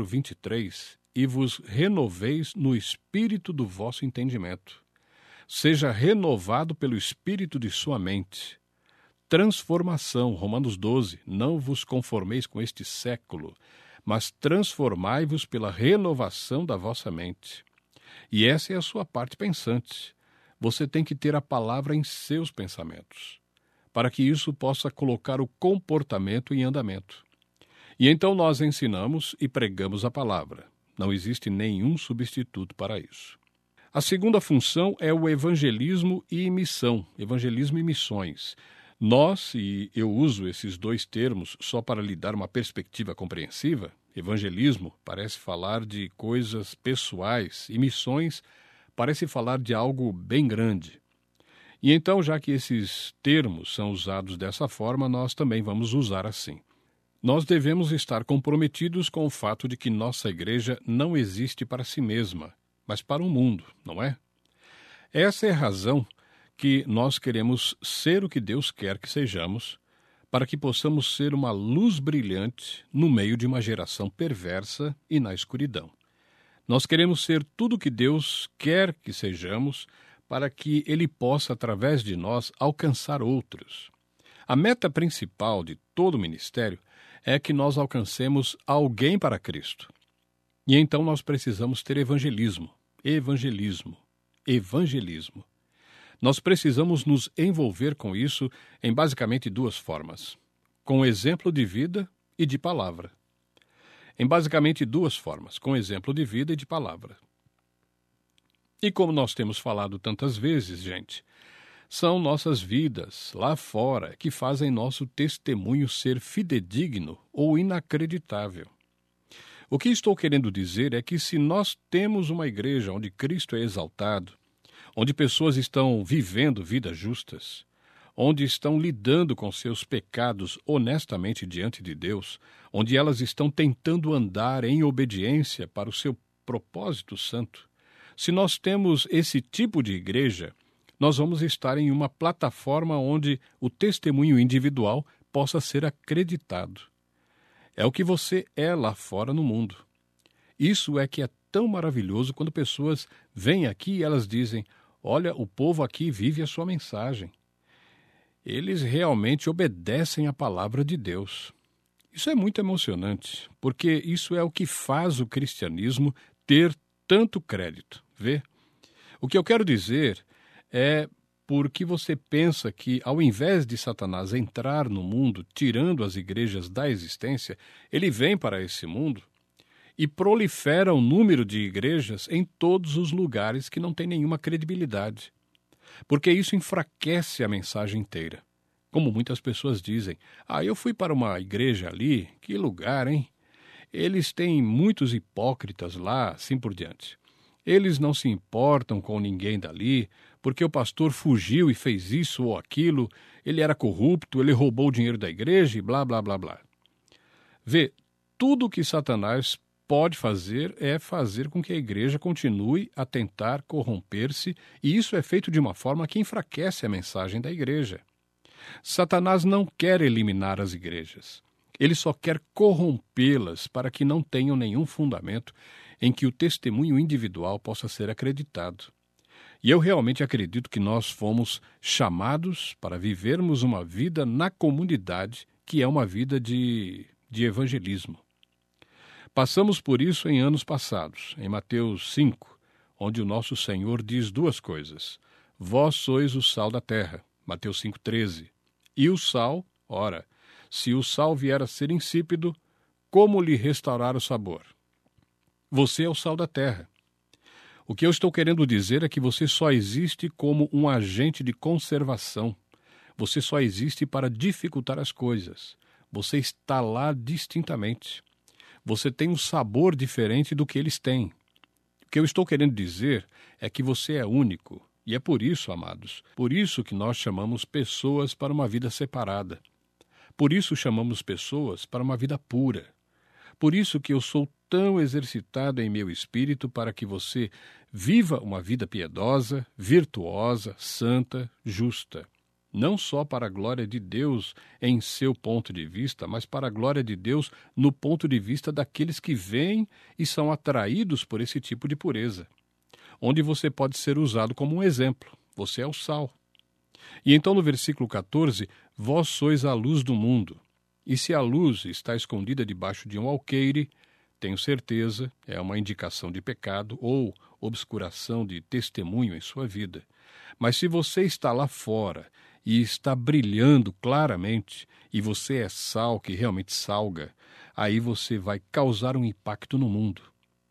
4:23, e vos renoveis no espírito do vosso entendimento. Seja renovado pelo espírito de sua mente. Transformação, Romanos 12, não vos conformeis com este século, mas transformai-vos pela renovação da vossa mente. E essa é a sua parte pensante. Você tem que ter a palavra em seus pensamentos, para que isso possa colocar o comportamento em andamento. E então nós ensinamos e pregamos a palavra. Não existe nenhum substituto para isso. A segunda função é o evangelismo e missão, evangelismo e missões. Nós, e eu uso esses dois termos só para lhe dar uma perspectiva compreensiva, evangelismo parece falar de coisas pessoais e missões parece falar de algo bem grande. E então, já que esses termos são usados dessa forma, nós também vamos usar assim. Nós devemos estar comprometidos com o fato de que nossa igreja não existe para si mesma, mas para o mundo, não é? Essa é a razão que nós queremos ser o que Deus quer que sejamos, para que possamos ser uma luz brilhante no meio de uma geração perversa e na escuridão. Nós queremos ser tudo o que Deus quer que sejamos, para que Ele possa, através de nós, alcançar outros. A meta principal de todo o ministério é que nós alcancemos alguém para Cristo. E então nós precisamos ter evangelismo. Nós precisamos nos envolver com isso em basicamente duas formas: com exemplo de vida e de palavra. Com exemplo de vida e de palavra. E como nós temos falado tantas vezes, gente, são nossas vidas lá fora que fazem nosso testemunho ser fidedigno ou inacreditável. O que estou querendo dizer é que se nós temos uma igreja onde Cristo é exaltado, onde pessoas estão vivendo vidas justas, onde estão lidando com seus pecados honestamente diante de Deus, onde elas estão tentando andar em obediência para o seu propósito santo, se nós temos esse tipo de igreja, nós vamos estar em uma plataforma onde o testemunho individual possa ser acreditado. É o que você é lá fora no mundo. Isso é que é tão maravilhoso quando pessoas vêm aqui e elas dizem: olha, o povo aqui vive a sua mensagem. Eles realmente obedecem à palavra de Deus. Isso é muito emocionante, porque isso é o que faz o cristianismo ter tanto crédito. Vê? O que eu quero dizer é porque você pensa que, ao invés de Satanás entrar no mundo, tirando as igrejas da existência, ele vem para esse mundo e prolifera o número de igrejas em todos os lugares que não tem nenhuma credibilidade. Porque isso enfraquece a mensagem inteira. Como muitas pessoas dizem: eu fui para uma igreja ali, que lugar, hein? Eles têm muitos hipócritas lá, assim por diante. Eles não se importam com ninguém dali, porque o pastor fugiu e fez isso ou aquilo, ele era corrupto, ele roubou o dinheiro da igreja e blá, blá, blá, blá. Vê, tudo o que Satanás pode fazer é fazer com que a igreja continue a tentar corromper-se, e isso é feito de uma forma que enfraquece a mensagem da igreja. Satanás não quer eliminar as igrejas. Ele só quer corrompê-las para que não tenham nenhum fundamento em que o testemunho individual possa ser acreditado. E eu realmente acredito que nós fomos chamados para vivermos uma vida na comunidade, que é uma vida de evangelismo. Passamos por isso em anos passados, em Mateus 5, onde o nosso Senhor diz duas coisas: vós sois o sal da terra, Mateus 5,13. E o sal, ora, se o sal vier a ser insípido, como lhe restaurar o sabor? Você é o sal da terra. O que eu estou querendo dizer é que você só existe como um agente de conservação. Você só existe para dificultar as coisas. Você está lá distintamente. Você tem um sabor diferente do que eles têm. O que eu estou querendo dizer é que você é único. E é por isso, amados, por isso que nós chamamos pessoas para uma vida separada. Por isso chamamos pessoas para uma vida pura. Por isso que eu sou tão exercitado em meu espírito para que você viva uma vida piedosa, virtuosa, santa, justa. Não só para a glória de Deus em seu ponto de vista, mas para a glória de Deus no ponto de vista daqueles que vêm e são atraídos por esse tipo de pureza. Onde você pode ser usado como um exemplo. Você é o sal. E então no versículo 14, vós sois a luz do mundo. E se a luz está escondida debaixo de um alqueire, tenho certeza, é uma indicação de pecado ou obscuração de testemunho em sua vida. Mas se você está lá fora e está brilhando claramente, e você é sal que realmente salga, aí você vai causar um impacto no mundo.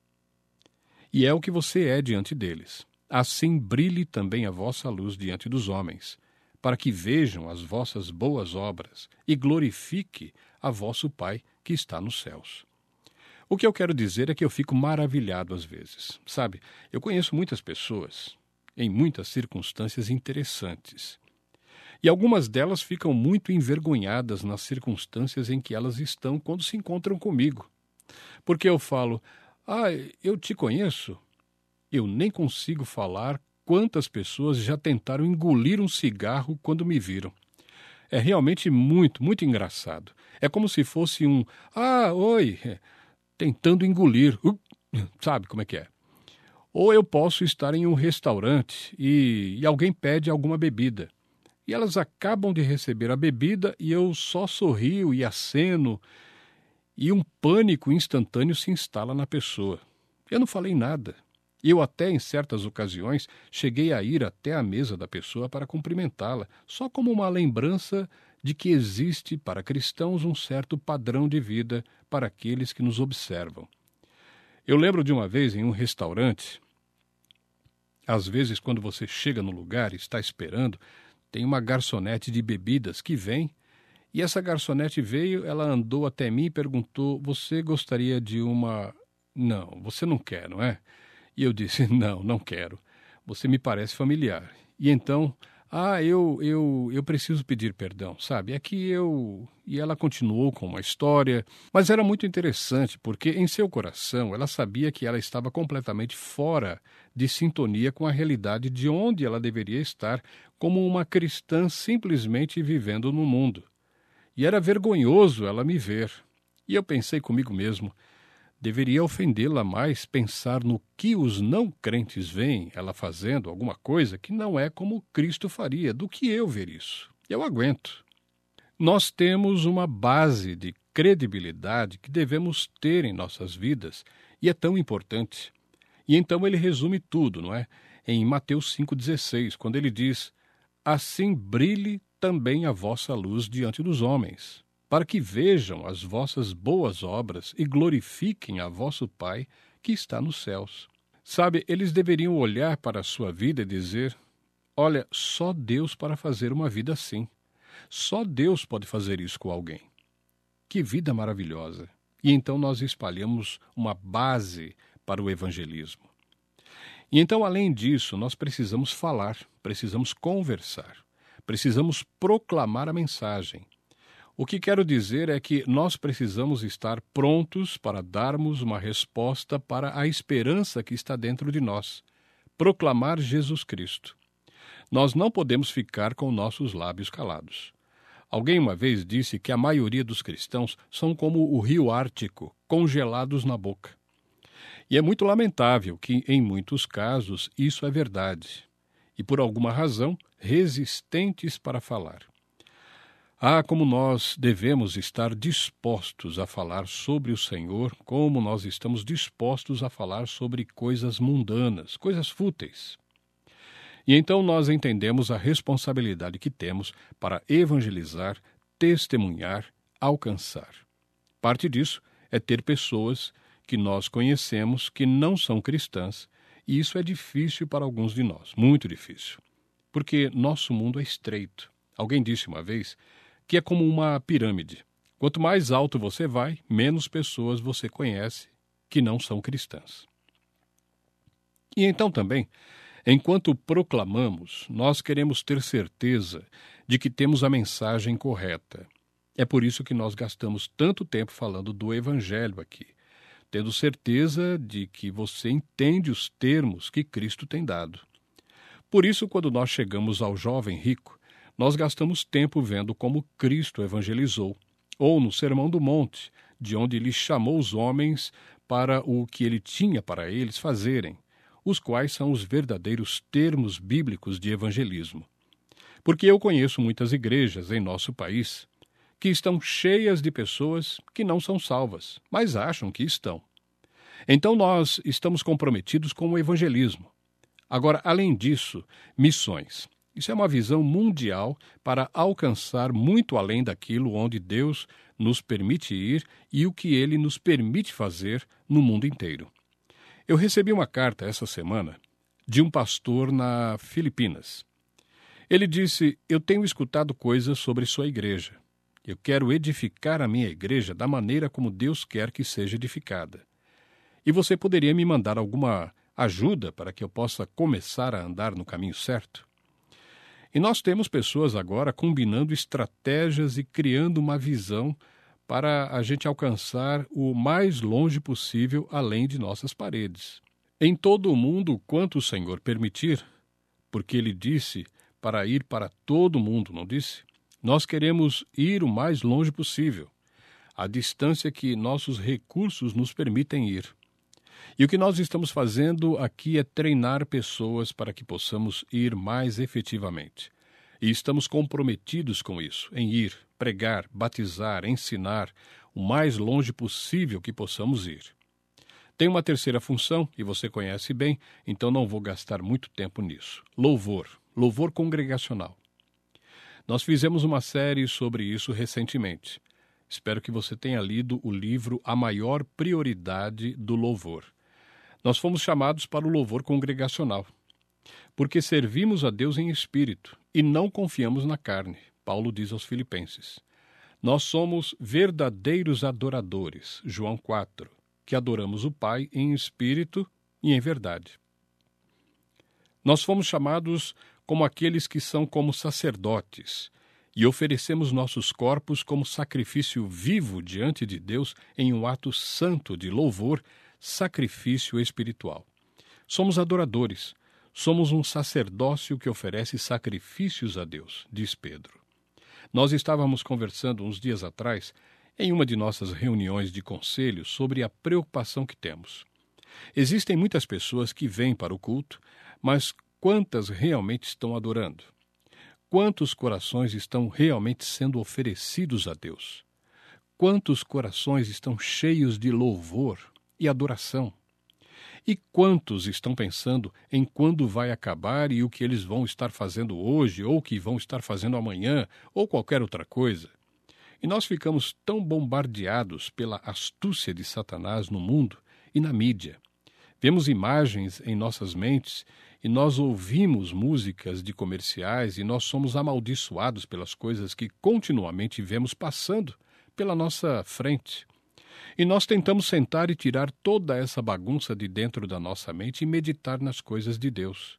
E é o que você é diante deles. Assim brilhe também a vossa luz diante dos homens, para que vejam as vossas boas obras e glorifique a vosso Pai que está nos céus. O que eu quero dizer é que eu fico maravilhado às vezes. Sabe, eu conheço muitas pessoas em muitas circunstâncias interessantes. E algumas delas ficam muito envergonhadas nas circunstâncias em que elas estão quando se encontram comigo. Porque eu falo: eu te conheço? Eu nem consigo falar quantas pessoas já tentaram engolir um cigarro quando me viram. É realmente muito, muito engraçado. É como se fosse um oi, tentando engolir. Sabe como é que é? Ou eu posso estar em um restaurante e alguém pede alguma bebida. E elas acabam de receber a bebida e eu só sorrio e aceno e um pânico instantâneo se instala na pessoa. Eu não falei nada. Eu até, em certas ocasiões, cheguei a ir até a mesa da pessoa para cumprimentá-la, só como uma lembrança de que existe para cristãos um certo padrão de vida para aqueles que nos observam. Eu lembro de uma vez em um restaurante, às vezes quando você chega no lugar e está esperando, tem uma garçonete de bebidas que vem, e essa garçonete veio, ela andou até mim e perguntou, você gostaria de uma... Não, você não quer, não é? E eu disse, não quero. Você me parece familiar. E então, eu preciso pedir perdão, sabe? É que eu... E ela continuou com uma história, mas era muito interessante, porque em seu coração ela sabia que ela estava completamente fora de sintonia com a realidade de onde ela deveria estar como uma cristã simplesmente vivendo no mundo. E era vergonhoso ela me ver. E eu pensei comigo mesmo, deveria ofendê-la mais pensar no que os não crentes veem ela fazendo alguma coisa que não é como Cristo faria, do que eu ver isso. Eu aguento. Nós temos uma base de credibilidade que devemos ter em nossas vidas e é tão importante. E então ele resume tudo, não é? Em Mateus 5,16, quando ele diz, assim brilhe também a vossa luz diante dos homens, para que vejam as vossas boas obras e glorifiquem a vosso Pai que está nos céus. Sabe, eles deveriam olhar para a sua vida e dizer, olha, só Deus para fazer uma vida assim. Só Deus pode fazer isso com alguém. Que vida maravilhosa! E então nós espalhamos uma base para o evangelismo. E então, além disso, nós precisamos falar, precisamos conversar, precisamos proclamar a mensagem. O que quero dizer é que nós precisamos estar prontos para darmos uma resposta para a esperança que está dentro de nós, proclamar Jesus Cristo. Nós não podemos ficar com nossos lábios calados. Alguém uma vez disse que a maioria dos cristãos são como o rio Ártico, congelados na boca. E é muito lamentável que, em muitos casos, isso é verdade. E, por alguma razão, resistentes para falar. Como nós devemos estar dispostos a falar sobre o Senhor, como nós estamos dispostos a falar sobre coisas mundanas, coisas fúteis. E então nós entendemos a responsabilidade que temos para evangelizar, testemunhar, alcançar. Parte disso é ter pessoas que nós conhecemos que não são cristãs, e isso é difícil para alguns de nós, muito difícil, porque nosso mundo é estreito. Alguém disse uma vez que é como uma pirâmide. Quanto mais alto você vai, menos pessoas você conhece que não são cristãs. E então também, enquanto proclamamos, nós queremos ter certeza de que temos a mensagem correta. É por isso que nós gastamos tanto tempo falando do Evangelho aqui, tendo certeza de que você entende os termos que Cristo tem dado. Por isso, quando nós chegamos ao jovem rico, nós gastamos tempo vendo como Cristo evangelizou, ou no Sermão do Monte, de onde ele chamou os homens para o que ele tinha para eles fazerem, os quais são os verdadeiros termos bíblicos de evangelismo. Porque eu conheço muitas igrejas em nosso país que estão cheias de pessoas que não são salvas, mas acham que estão. Então nós estamos comprometidos com o evangelismo. Agora, além disso, missões. Isso é uma visão mundial para alcançar muito além daquilo onde Deus nos permite ir e o que Ele nos permite fazer no mundo inteiro. Eu recebi uma carta essa semana de um pastor na Filipinas. Ele disse, eu tenho escutado coisas sobre sua igreja. Eu quero edificar a minha igreja da maneira como Deus quer que seja edificada. E você poderia me mandar alguma ajuda para que eu possa começar a andar no caminho certo? E nós temos pessoas agora combinando estratégias e criando uma visão para a gente alcançar o mais longe possível além de nossas paredes. Em todo o mundo, quanto o Senhor permitir, porque Ele disse para ir para todo o mundo, não disse? Nós queremos ir o mais longe possível, a distância que nossos recursos nos permitem ir. E o que nós estamos fazendo aqui é treinar pessoas para que possamos ir mais efetivamente. E estamos comprometidos com isso, em ir, pregar, batizar, ensinar, o mais longe possível que possamos ir. Tem uma terceira função, e você conhece bem, então não vou gastar muito tempo nisso. Louvor congregacional. Nós fizemos uma série sobre isso recentemente. Espero que você tenha lido o livro A Maior Prioridade do Louvor. Nós fomos chamados para o louvor congregacional, porque servimos a Deus em espírito e não confiamos na carne, Paulo diz aos Filipenses. Nós somos verdadeiros adoradores, João 4, que adoramos o Pai em espírito e em verdade. Nós fomos chamados como aqueles que são como sacerdotes e oferecemos nossos corpos como sacrifício vivo diante de Deus em um ato santo de louvor, sacrifício espiritual. Somos adoradores, somos um sacerdócio que oferece sacrifícios a Deus, diz Pedro. Nós estávamos conversando uns dias atrás, em uma de nossas reuniões de conselho, sobre a preocupação que temos. Existem muitas pessoas que vêm para o culto, mas quantas realmente estão adorando? Quantos corações estão realmente sendo oferecidos a Deus? Quantos corações estão cheios de louvor e adoração? E quantos estão pensando em quando vai acabar e o que eles vão estar fazendo hoje, ou o que vão estar fazendo amanhã, ou qualquer outra coisa? E nós ficamos tão bombardeados pela astúcia de Satanás no mundo e na mídia. Vemos imagens em nossas mentes e nós ouvimos músicas de comerciais e nós somos amaldiçoados pelas coisas que continuamente vemos passando pela nossa frente. E nós tentamos sentar e tirar toda essa bagunça de dentro da nossa mente e meditar nas coisas de Deus.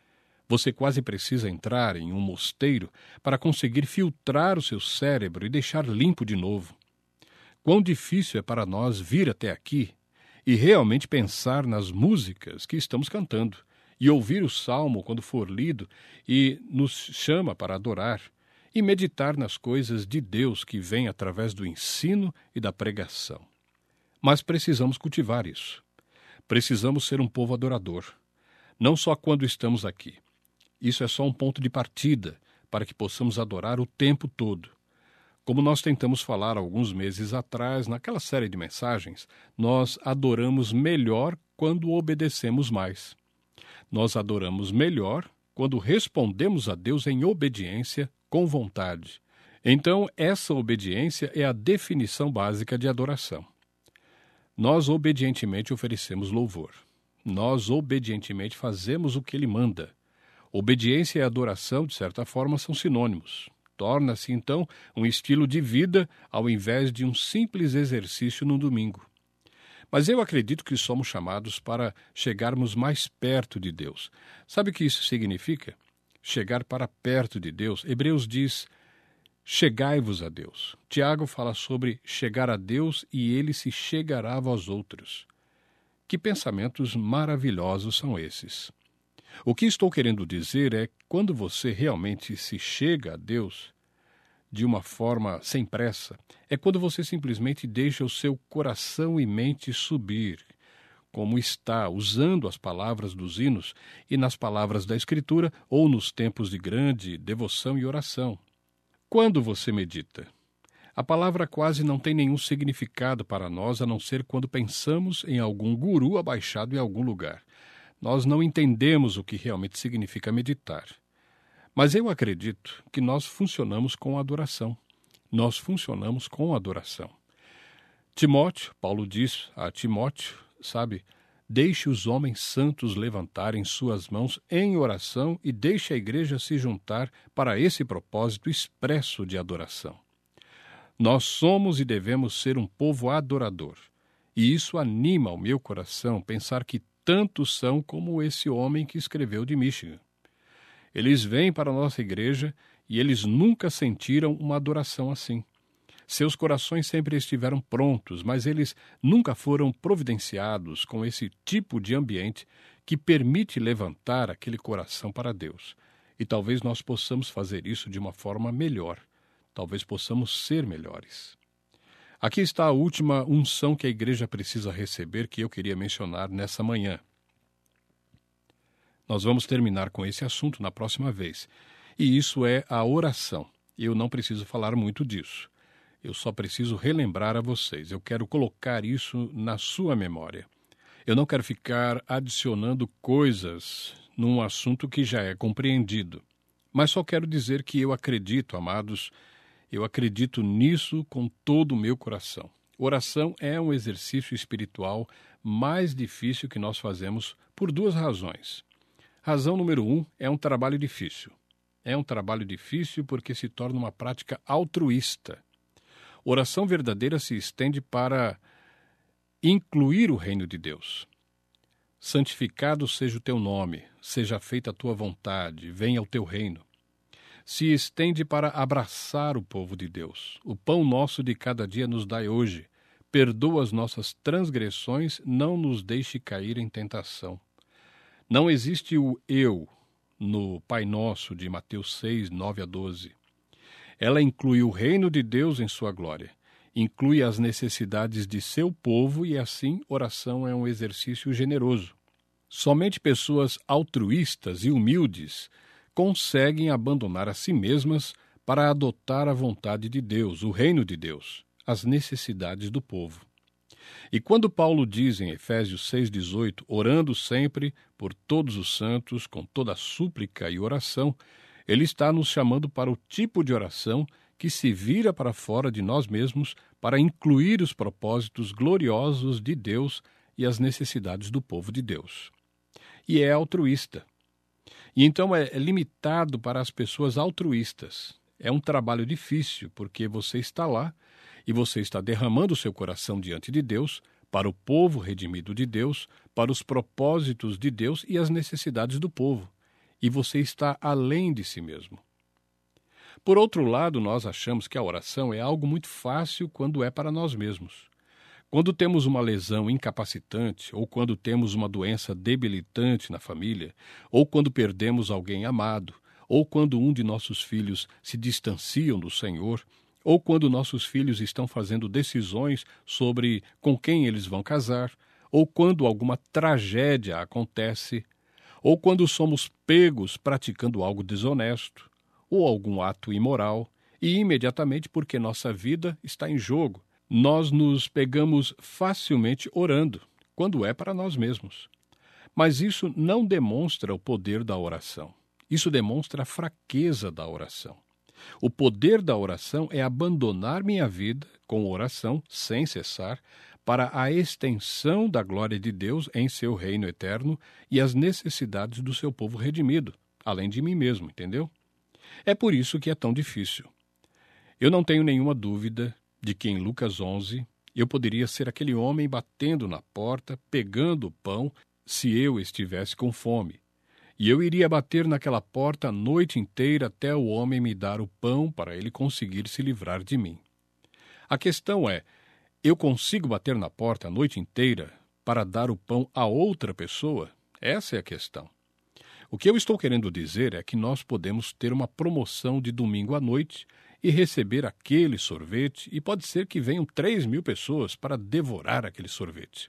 Você quase precisa entrar em um mosteiro para conseguir filtrar o seu cérebro e deixar limpo de novo. Quão difícil é para nós vir até aqui e realmente pensar nas músicas que estamos cantando e ouvir o salmo quando for lido e nos chama para adorar e meditar nas coisas de Deus que vêm através do ensino e da pregação. Mas precisamos cultivar isso. Precisamos ser um povo adorador, não só quando estamos aqui. Isso é só um ponto de partida para que possamos adorar o tempo todo. Como nós tentamos falar alguns meses atrás, naquela série de mensagens, nós adoramos melhor quando obedecemos mais. Nós adoramos melhor quando respondemos a Deus em obediência, com vontade. Então, essa obediência é a definição básica de adoração. Nós obedientemente oferecemos louvor. Nós obedientemente fazemos o que Ele manda. Obediência e adoração, de certa forma, são sinônimos. Torna-se, então, um estilo de vida ao invés de um simples exercício no domingo. Mas eu acredito que somos chamados para chegarmos mais perto de Deus. Sabe o que isso significa? Chegar para perto de Deus. Hebreus diz: chegai-vos a Deus. Tiago fala sobre chegar a Deus e Ele se chegará a vós outros. Que pensamentos maravilhosos são esses! O que estou querendo dizer é que quando você realmente se chega a Deus de uma forma sem pressa, é quando você simplesmente deixa o seu coração e mente subir, como está, usando as palavras dos hinos e nas palavras da Escritura ou nos tempos de grande devoção e oração. Quando você medita? A palavra quase não tem nenhum significado para nós, a não ser quando pensamos em algum guru abaixado em algum lugar. Nós não entendemos o que realmente significa meditar. Mas eu acredito que nós funcionamos com adoração. Nós funcionamos com adoração. Timóteo, Paulo diz a Timóteo, deixe os homens santos levantarem suas mãos em oração e deixe a igreja se juntar para esse propósito expresso de adoração. Nós somos e devemos ser um povo adorador. E isso anima o meu coração pensar que tantos são como esse homem que escreveu de Michigan. Eles vêm para a nossa igreja e eles nunca sentiram uma adoração assim. Seus corações sempre estiveram prontos, mas eles nunca foram providenciados com esse tipo de ambiente que permite levantar aquele coração para Deus. E talvez nós possamos fazer isso de uma forma melhor, talvez possamos ser melhores. Aqui está a última unção que a igreja precisa receber, que eu queria mencionar nessa manhã. Nós vamos terminar com esse assunto na próxima vez. E isso é a oração. Eu não preciso falar muito disso. Eu só preciso relembrar a vocês. Eu quero colocar isso na sua memória. Eu não quero ficar adicionando coisas num assunto que já é compreendido. Mas só quero dizer que eu acredito, amados, eu acredito nisso com todo o meu coração. Oração é um exercício espiritual mais difícil que nós fazemos por duas razões. Razão número 1, é um trabalho difícil. É um trabalho difícil porque se torna uma prática altruísta. Oração verdadeira se estende para incluir o reino de Deus. Santificado seja o teu nome, seja feita a tua vontade, venha o teu reino. Se estende para abraçar o povo de Deus. O pão nosso de cada dia nos dai hoje. Perdoa as nossas transgressões, não nos deixe cair em tentação. Não existe o eu no Pai Nosso de Mateus 6, 9 a 12. Ela inclui o reino de Deus em sua glória. Inclui as necessidades de seu povo e, assim, oração é um exercício generoso. Somente pessoas altruístas e humildes conseguem abandonar a si mesmas para adotar a vontade de Deus, o reino de Deus, as necessidades do povo. E quando Paulo diz em Efésios 6,18, orando sempre por todos os santos, com toda súplica e oração, ele está nos chamando para o tipo de oração que se vira para fora de nós mesmos para incluir os propósitos gloriosos de Deus e as necessidades do povo de Deus. E é altruísta. E então é limitado para as pessoas altruístas. É um trabalho difícil, porque você está lá e você está derramando o seu coração diante de Deus, para o povo redimido de Deus, para os propósitos de Deus e as necessidades do povo. E você está além de si mesmo. Por outro lado, nós achamos que a oração é algo muito fácil quando é para nós mesmos. Quando temos uma lesão incapacitante, ou quando temos uma doença debilitante na família, ou quando perdemos alguém amado, ou quando um de nossos filhos se distanciam do Senhor, ou quando nossos filhos estão fazendo decisões sobre com quem eles vão casar, ou quando alguma tragédia acontece, ou quando somos pegos praticando algo desonesto, ou algum ato imoral, e imediatamente porque nossa vida está em jogo, nós nos pegamos facilmente orando, quando é para nós mesmos. Mas isso não demonstra o poder da oração. Isso demonstra a fraqueza da oração. O poder da oração é abandonar minha vida com oração, sem cessar, para a extensão da glória de Deus em seu reino eterno e as necessidades do seu povo redimido, além de mim mesmo, entendeu? É por isso que é tão difícil. Eu não tenho nenhuma dúvida de que em Lucas 11 eu poderia ser aquele homem batendo na porta, pegando o pão, se eu estivesse com fome. E eu iria bater naquela porta a noite inteira até o homem me dar o pão para ele conseguir se livrar de mim. A questão é, eu consigo bater na porta a noite inteira para dar o pão a outra pessoa? Essa é a questão. O que eu estou querendo dizer é que nós podemos ter uma promoção de domingo à noite e receber aquele sorvete, e pode ser que venham 3.000 pessoas para devorar aquele sorvete.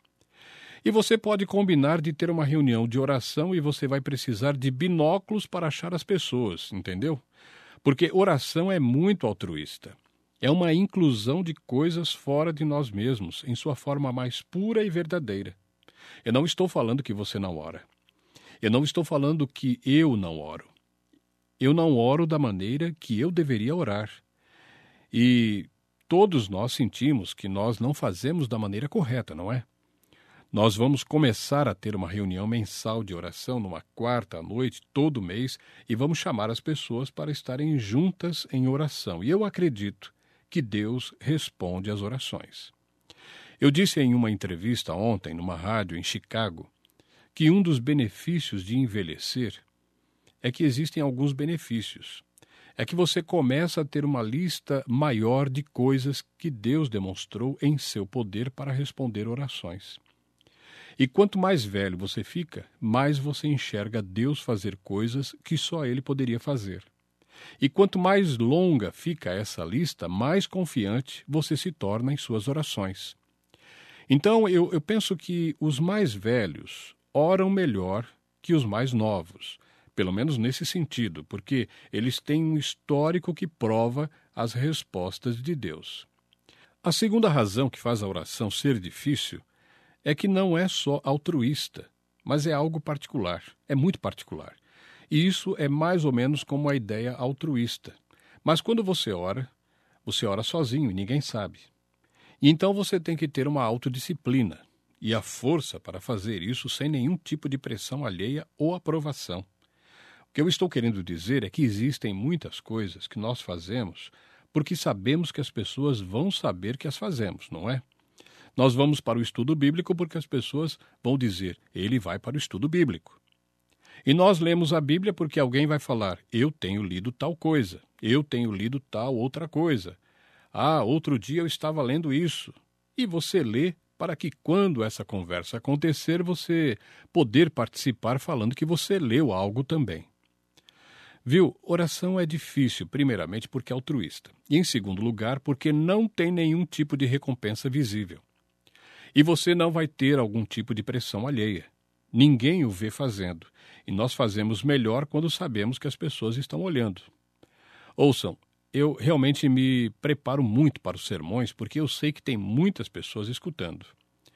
E você pode combinar de ter uma reunião de oração e você vai precisar de binóculos para achar as pessoas, entendeu? Porque oração é muito altruísta. É uma inclusão de coisas fora de nós mesmos, em sua forma mais pura e verdadeira. Eu não estou falando que você não ora. Eu não estou falando que eu não oro. Eu não oro da maneira que eu deveria orar. E todos nós sentimos que nós não fazemos da maneira correta, não é? Nós vamos começar a ter uma reunião mensal de oração numa quarta à noite, todo mês, e vamos chamar as pessoas para estarem juntas em oração. E eu acredito que Deus responde às orações. Eu disse em uma entrevista ontem, numa rádio em Chicago, que um dos benefícios de envelhecer é que existem alguns benefícios. É que você começa a ter uma lista maior de coisas que Deus demonstrou em seu poder para responder orações. E quanto mais velho você fica, mais você enxerga Deus fazer coisas que só Ele poderia fazer. E quanto mais longa fica essa lista, mais confiante você se torna em suas orações. Então, eu penso que os mais velhos oram melhor que os mais novos, pelo menos nesse sentido, porque eles têm um histórico que prova as respostas de Deus. A segunda razão que faz a oração ser difícil é que não é só altruísta, mas é algo particular, é muito particular. E isso é mais ou menos como a ideia altruísta. Mas quando você ora sozinho e ninguém sabe. E então você tem que ter uma autodisciplina e a força para fazer isso sem nenhum tipo de pressão alheia ou aprovação. O que eu estou querendo dizer é que existem muitas coisas que nós fazemos porque sabemos que as pessoas vão saber que as fazemos, não é? Nós vamos para o estudo bíblico porque as pessoas vão dizer, ele vai para o estudo bíblico. E nós lemos a Bíblia porque alguém vai falar, eu tenho lido tal coisa, eu tenho lido tal outra coisa. Ah, outro dia eu estava lendo isso. E você lê para que quando essa conversa acontecer, você poder participar falando que você leu algo também. Viu? Oração é difícil, primeiramente porque é altruísta. E em segundo lugar, porque não tem nenhum tipo de recompensa visível. E você não vai ter algum tipo de pressão alheia. Ninguém o vê fazendo. E nós fazemos melhor quando sabemos que as pessoas estão olhando. Ouçam, eu realmente me preparo muito para os sermões porque eu sei que tem muitas pessoas escutando.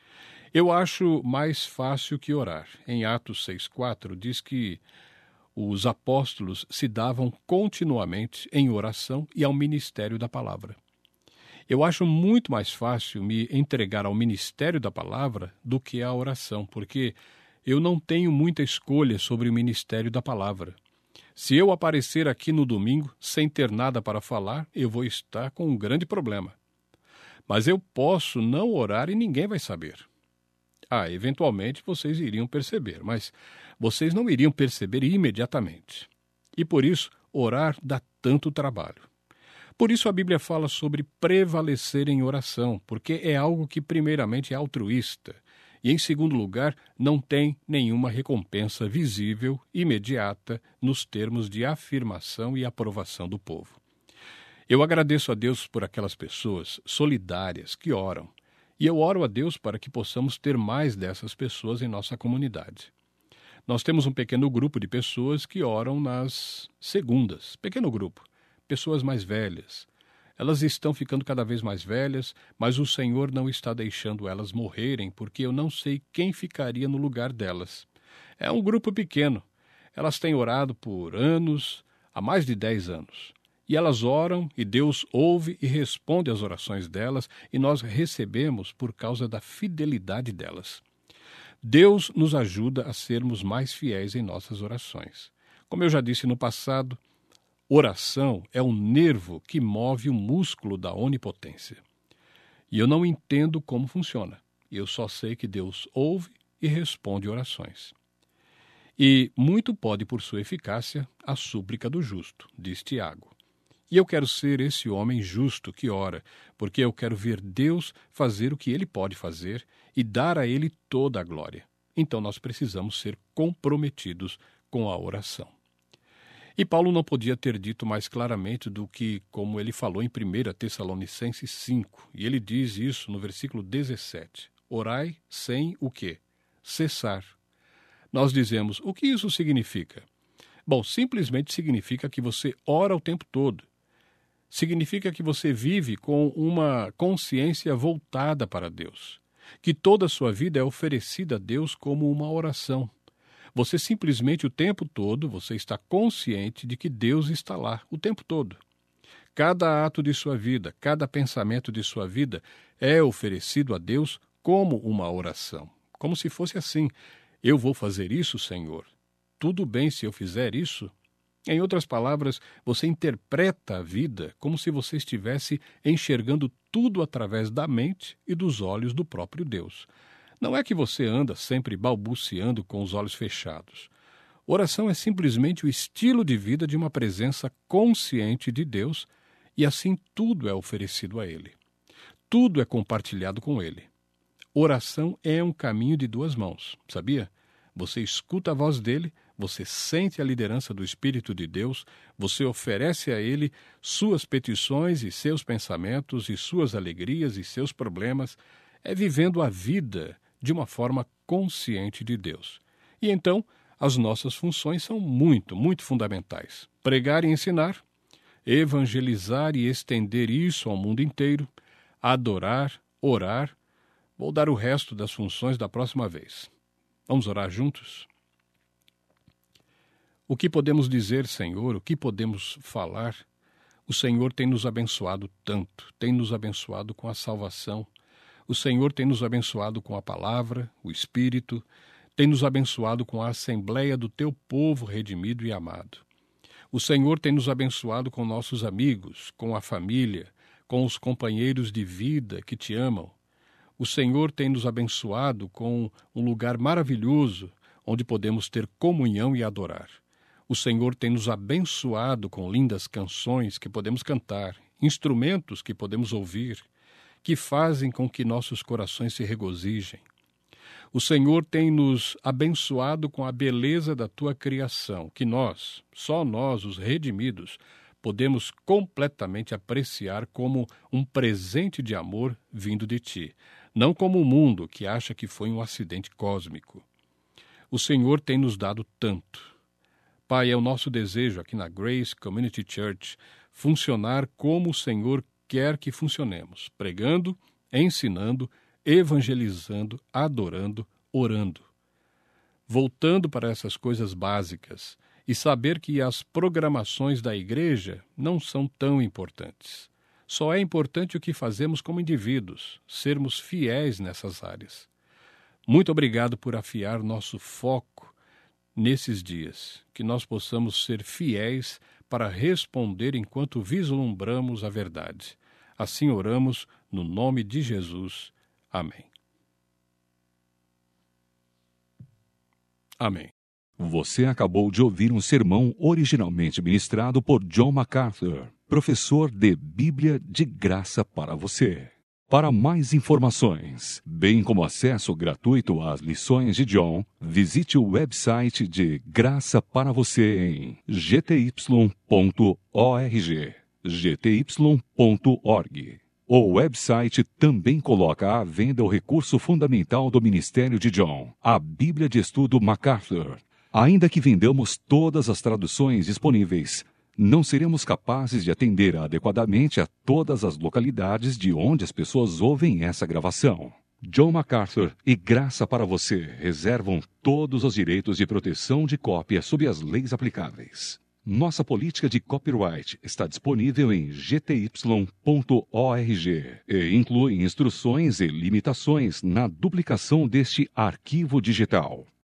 Eu acho mais fácil que orar. Em Atos 6,4 diz que os apóstolos se davam continuamente em oração e ao ministério da palavra. Eu acho muito mais fácil me entregar ao ministério da palavra do que à oração, porque eu não tenho muita escolha sobre o ministério da palavra. Se eu aparecer aqui no domingo sem ter nada para falar, eu vou estar com um grande problema. Mas eu posso não orar e ninguém vai saber. Eventualmente vocês iriam perceber, mas vocês não iriam perceber imediatamente. E por isso, orar dá tanto trabalho. Por isso a Bíblia fala sobre prevalecer em oração, porque é algo que primeiramente é altruísta. E, em segundo lugar, não tem nenhuma recompensa visível, imediata, nos termos de afirmação e aprovação do povo. Eu agradeço a Deus por aquelas pessoas solidárias que oram, e eu oro a Deus para que possamos ter mais dessas pessoas em nossa comunidade. Nós temos um pequeno grupo de pessoas que oram nas segundas, pequeno grupo, pessoas mais velhas. Elas estão ficando cada vez mais velhas, mas o Senhor não está deixando elas morrerem, porque eu não sei quem ficaria no lugar delas. É um grupo pequeno. Elas têm orado por anos, há mais de 10 anos. E elas oram, e Deus ouve e responde às orações delas, e nós recebemos por causa da fidelidade delas. Deus nos ajuda a sermos mais fiéis em nossas orações. Como eu já disse no passado, oração é um nervo que move o músculo da onipotência. E eu não entendo como funciona. Eu só sei que Deus ouve e responde orações. E muito pode, por sua eficácia, a súplica do justo, diz Tiago. E eu quero ser esse homem justo que ora, porque eu quero ver Deus fazer o que Ele pode fazer e dar a Ele toda a glória. Então nós precisamos ser comprometidos com a oração. E Paulo não podia ter dito mais claramente do que como ele falou em 1 Tessalonicenses 5. E ele diz isso no versículo 17. Orai sem o quê? Cessar. Nós dizemos, o que isso significa? Bom, simplesmente significa que você ora o tempo todo. Significa que você vive com uma consciência voltada para Deus. Que toda a sua vida é oferecida a Deus como uma oração. Você simplesmente o tempo todo, você está consciente de que Deus está lá o tempo todo. Cada ato de sua vida, cada pensamento de sua vida é oferecido a Deus como uma oração. Como se fosse assim, eu vou fazer isso, Senhor. Tudo bem se eu fizer isso? Em outras palavras, você interpreta a vida como se você estivesse enxergando tudo através da mente e dos olhos do próprio Deus. Não é que você anda sempre balbuciando com os olhos fechados. Oração é simplesmente o estilo de vida de uma presença consciente de Deus e assim tudo é oferecido a Ele. Tudo é compartilhado com Ele. Oração é um caminho de duas mãos, sabia? Você escuta a voz dele, você sente a liderança do Espírito de Deus, você oferece a ele suas petições e seus pensamentos e suas alegrias e seus problemas, é vivendo a vida de uma forma consciente de Deus. E então, as nossas funções são muito fundamentais. Pregar e ensinar, evangelizar e estender isso ao mundo inteiro, adorar, orar. Vou dar o resto das funções da próxima vez. Vamos orar juntos? O que podemos dizer, Senhor? O que podemos falar? O Senhor tem nos abençoado tanto, tem nos abençoado com a salvação. O Senhor tem nos abençoado com a palavra, o Espírito, tem nos abençoado com a assembleia do teu povo redimido e amado. O Senhor tem nos abençoado com nossos amigos, com a família, com os companheiros de vida que te amam. O Senhor tem nos abençoado com um lugar maravilhoso onde podemos ter comunhão e adorar. O Senhor tem nos abençoado com lindas canções que podemos cantar, instrumentos que podemos ouvir, que fazem com que nossos corações se regozijem. O Senhor tem nos abençoado com a beleza da tua criação, que nós, só nós, os redimidos, podemos completamente apreciar como um presente de amor vindo de ti, não como o mundo que acha que foi um acidente cósmico. O Senhor tem nos dado tanto. Pai, é o nosso desejo aqui na Grace Community Church funcionar como o Senhor quer que funcionemos, pregando, ensinando, evangelizando, adorando, orando. Voltando para essas coisas básicas e saber que as programações da igreja não são tão importantes. Só é importante o que fazemos como indivíduos, sermos fiéis nessas áreas. Muito obrigado por afiar nosso foco nesses dias, que nós possamos ser fiéis para responder enquanto vislumbramos a verdade. Assim oramos no nome de Jesus. Amém. Amém. Você acabou de ouvir um sermão originalmente ministrado por John MacArthur, professor de Bíblia de graça para você. Para mais informações, bem como acesso gratuito às lições de John, visite o website de Graça para Você em gty.org. gty.org. O website também coloca à venda o recurso fundamental do ministério de John, a Bíblia de Estudo MacArthur. Ainda que vendamos todas as traduções disponíveis, não seremos capazes de atender adequadamente a todas as localidades de onde as pessoas ouvem essa gravação. John MacArthur e Graça para Você reservam todos os direitos de proteção de cópia sob as leis aplicáveis. Nossa política de copyright está disponível em gty.org e inclui instruções e limitações na duplicação deste arquivo digital.